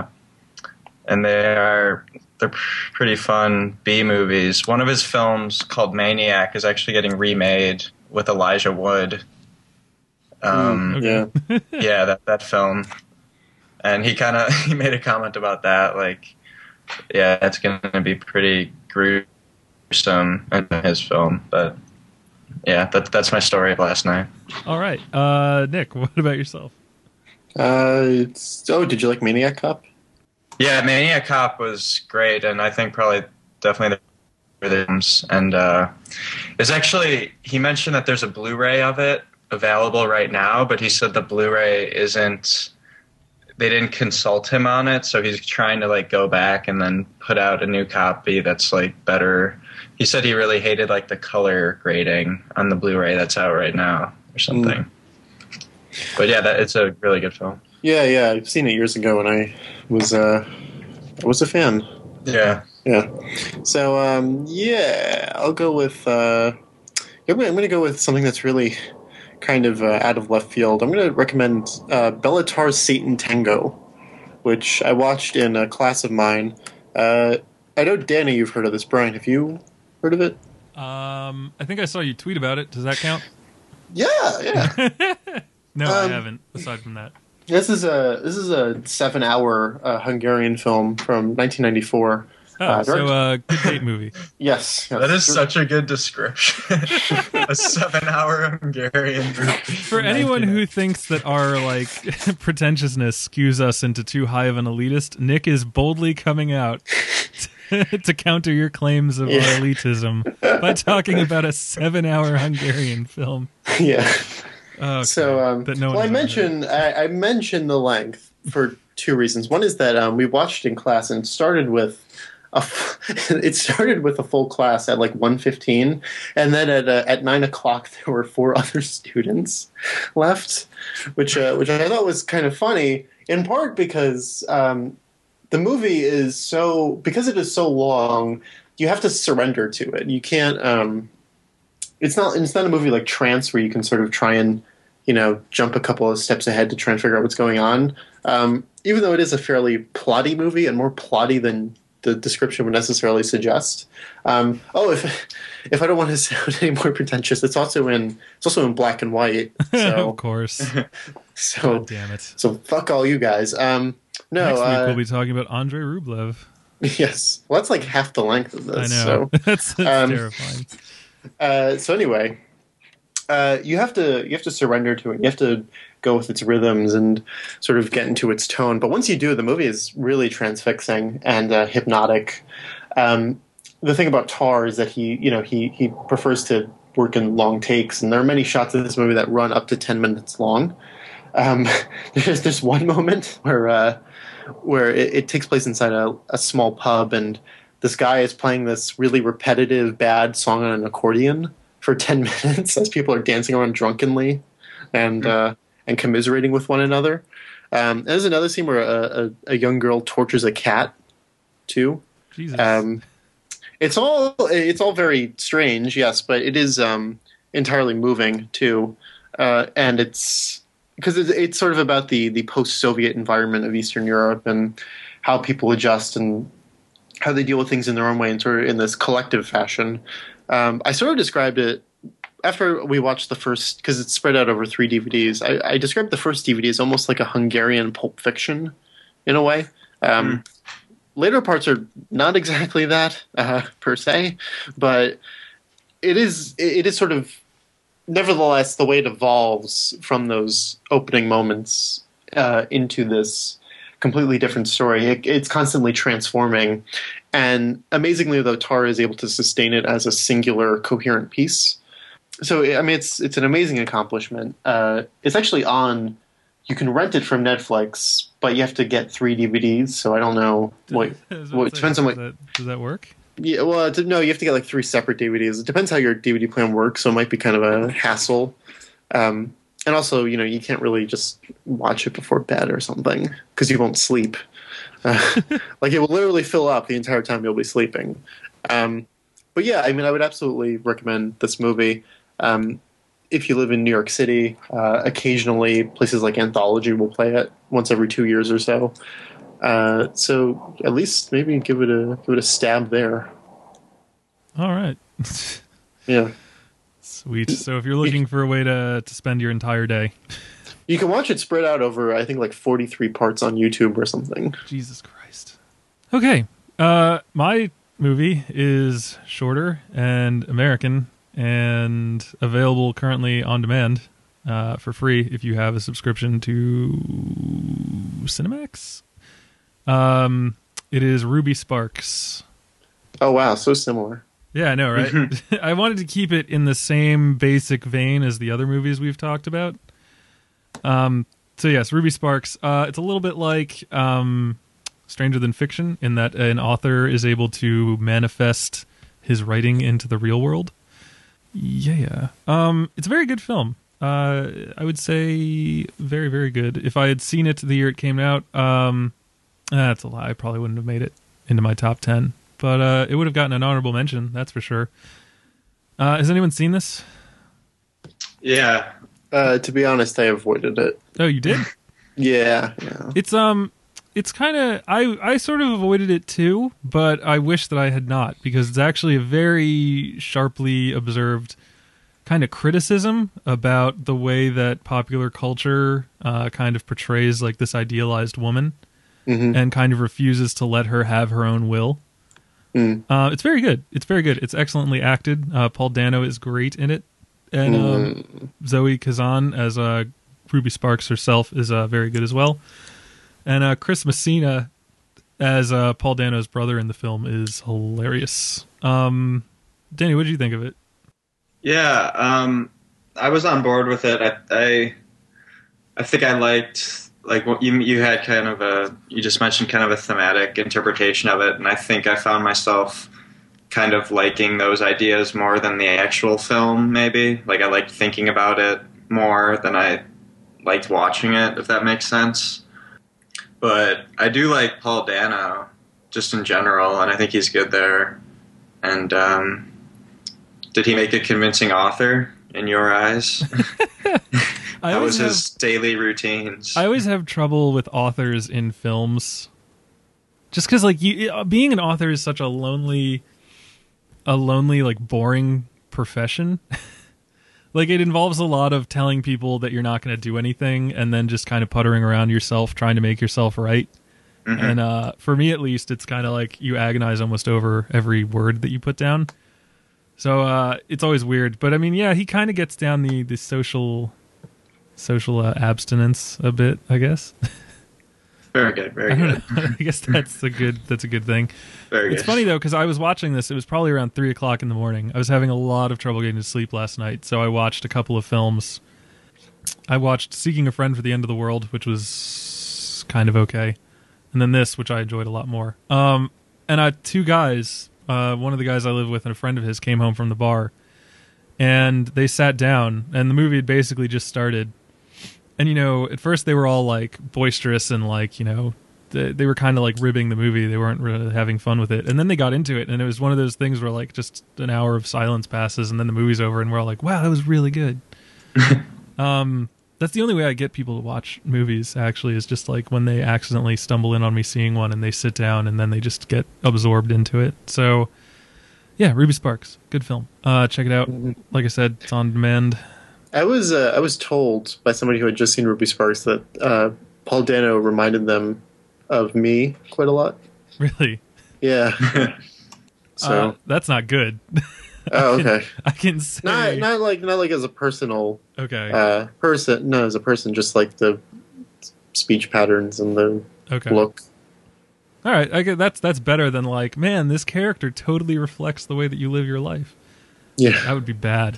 they're pretty fun B movies. One of his films called Maniac is actually getting remade with Elijah Wood. Yeah. Yeah, that film, and he made a comment about that, like, yeah, it's gonna be pretty gruesome in his film, but yeah, that's my story of last night. All right, Nick, what about yourself? Did you like Maniac Cop? Yeah, Maniac Cop was great, and I think probably definitely the rhythms. And it's actually, he mentioned that there's a Blu-ray of it available right now, but he said the Blu-ray isn't. They didn't consult him on it, so he's trying to like go back and then put out a new copy that's like better. He said he really hated like the color grading on the Blu-ray that's out right now or something. But yeah, it's a really good film. Yeah, I've seen it years ago, and I was a fan. Yeah. So I'll go with. I'm going to go with something that's really kind of out of left field. I'm going to recommend Bellatar's Satan Tango, which I watched in a class of mine. I know, Danny, you've heard of this. Brian, have you heard of it? I think I saw you tweet about it. Does that count? Yeah. No, I haven't. Aside from that, This is a 7-hour Hungarian film from 1994. good date movie. Yes. That is such a good description. A 7-hour Hungarian movie. For anyone who thinks that our like pretentiousness skews us into too high of an elitist, Nick is boldly coming out to counter your claims of our elitism by talking about a 7-hour Hungarian film. Yeah. Okay. So, I mentioned the length for two reasons. One is that we watched in class and started with a full class at like 1:15, and then at 9 o'clock there were 4 other students left, which I thought was kind of funny. In part because the movie is because it is so long, you have to surrender to it. You can't. It's not a movie like Trance where you can sort of try and, jump a couple of steps ahead to try and figure out what's going on. Even though it is a fairly plotty movie and more plotty than the description would necessarily suggest. If I don't want to sound any more pretentious, it's also in black and white. So, of course. So God damn it. So fuck all you guys. No. Next week we'll be talking about Andrei Rublev. Yes. Well, that's like half the length of this. I know. So. That's terrifying. So anyway, you have to surrender to it. You have to go with its rhythms and sort of get into its tone. But once you do, the movie is really transfixing and hypnotic. The thing about Tar is that he prefers to work in long takes, and there are many shots of this movie that run up to 10 minutes long. There's one moment where it takes place inside a small pub, and this guy is playing this really repetitive, bad song on an accordion for 10 minutes as people are dancing around drunkenly and commiserating with one another. There's another scene where a young girl tortures a cat, too. Jesus. It's all very strange, yes, but it is entirely moving, too. And it's because it's sort of about the post-Soviet environment of Eastern Europe and how people adjust and how they deal with things in their own way and sort of in this collective fashion. I sort of described it after we watched the first, because it's spread out over 3 DVDs. I described the first DVD as almost like a Hungarian Pulp Fiction in a way. Later parts are not exactly that per se, but it is sort of, nevertheless, the way it evolves from those opening moments into this completely different story. It's constantly transforming, and amazingly, though, Tar is able to sustain it as a singular, coherent piece. So, I mean, it's an amazing accomplishment. It's actually on. You can rent it from Netflix, but you have to get 3 DVDs. So I don't know. It depends on what. Does that work? Yeah, well, no, you have to get like 3 separate DVDs. It depends how your DVD plan works, so it might be kind of a hassle. And also, you can't really just watch it before bed or something because you won't sleep. Like it will literally fill up the entire time you'll be sleeping. But yeah, I mean, I would absolutely recommend this movie. If you live in New York City, occasionally places like Anthology will play it once every 2 years or so. So at least maybe give it a stab there. All right. Yeah. Sweet. So if you're looking for a way to spend your entire day, you can watch it spread out over, I think, like 43 parts on YouTube or something. Jesus Christ. Okay. My movie is shorter and American and available currently on demand for free if you have a subscription to Cinemax. It is Ruby Sparks. Oh wow, so similar. Yeah, I know, right? I wanted to keep it in the same basic vein as the other movies we've talked about. So yes, Ruby Sparks. It's a little bit like Stranger Than Fiction in that an author is able to manifest his writing into the real world. Yeah. It's a very good film. I would say very, very good. If I had seen it the year it came out, that's a lie. I probably wouldn't have made it into my top 10. But it would have gotten an honorable mention, that's for sure. Has anyone seen this? Yeah. To be honest, I avoided it. Oh, you did? Yeah. It's kind of I sort of avoided it too, but I wish that I had not, because it's actually a very sharply observed kind of criticism about the way that popular culture kind of portrays like this idealized woman and kind of refuses to let her have her own will. It's very good. It's very good. It's excellently acted. Paul Dano is great in it, and Zoe Kazan as Ruby Sparks herself is very good as well. And Chris Messina as Paul Dano's brother in the film is hilarious. Danny, what did you think of it? Yeah, I was on board with it. I think I liked, like, what you had kind of you just mentioned kind of a thematic interpretation of it, and I think I found myself kind of liking those ideas more than the actual film, maybe. Like, I liked thinking about it more than I liked watching it, if that makes sense. But I do like Paul Dano, just in general, and I think he's good there. And did he make a convincing author in your eyes? That was his daily routines. I always have trouble with authors in films, just because like being an author is such a lonely like boring profession. Like, it involves a lot of telling people that you're not going to do anything and then just kind of puttering around yourself, trying to make yourself right. And for me, at least, it's kind of like you agonize almost over every word that you put down. So it's always weird. But I mean, yeah, he kind of gets down the social abstinence a bit, I guess. Very good, very good. I guess that's a good thing. Very good. It's funny though, because I was watching this. It was probably around 3:00 in the morning. I was having a lot of trouble getting to sleep last night, so I watched a couple of films. I watched Seeking a Friend for the End of the World, which was kind of okay, and then this, which I enjoyed a lot more. And two guys, one of the guys I live with and a friend of his came home from the bar, and they sat down, and the movie had basically just started. And, you know, at first they were all, like, boisterous and, like, you know, they were kind of, like, ribbing the movie. They weren't really having fun with it. And then they got into it, and it was one of those things where, like, just an hour of silence passes, and then the movie's over, and we're all like, wow, that was really good. That's the only way I get people to watch movies, actually, is just, like, when they accidentally stumble in on me seeing one, and they sit down, and then they just get absorbed into it. So, yeah, Ruby Sparks. Good film. Check it out. Like I said, it's on demand. I was told by somebody who had just seen Ruby Sparks that Paul Dano reminded them of me quite a lot. Really? Yeah. So that's not good. Oh, okay. I can say not like as a personal person. No, as a person, just like the speech patterns and the look. All right, I get that's better than like, man, this character totally reflects the way that you live your life. Yeah, that would be bad.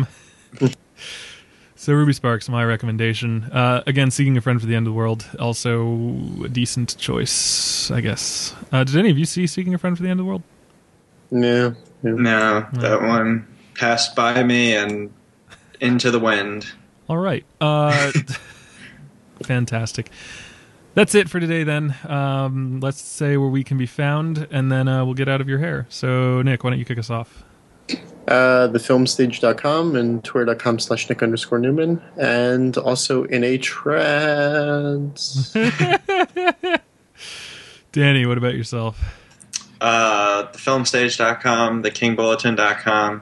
So Ruby Sparks, my recommendation. Again, Seeking a Friend for the End of the World, also a decent choice, I guess. Did any of you see Seeking a Friend for the End of the World? No, that one passed by me and into the wind. All right. Fantastic. That's it for today, then. Let's say where we can be found, and then we'll get out of your hair. So, Nick, why don't you kick us off? Thefilmstage.com and twitter.com/Nick_Newman, and also NHRads. Danny, what about yourself? Thefilmstage.com, thekingbulletin.com,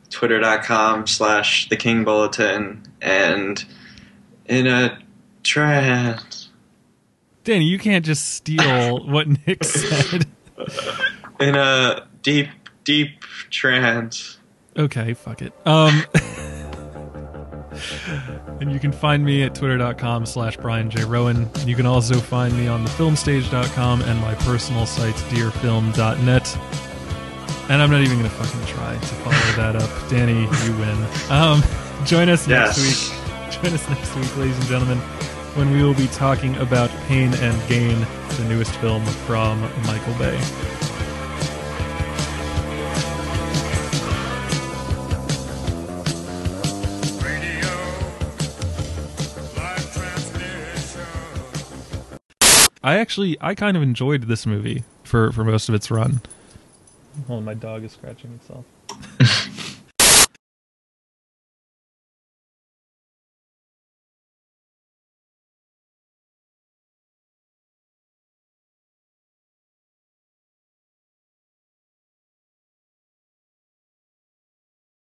twitter.com/thekingbulletin, and in a trance. Danny, you can't just steal what Nick said. In a deep trance. Okay, fuck it. And you can find me at twitter.com/BrianJRowan. You can also find me on thefilmstage.com and my personal site, dearfilm.net. And I'm not even going to fucking try to follow that up. Danny, you win. Join us next week. Join us next week, ladies and gentlemen, when we will be talking about Pain and Gain, the newest film from Michael Bay. I kind of enjoyed this movie for most of its run. Hold on, my dog is scratching itself.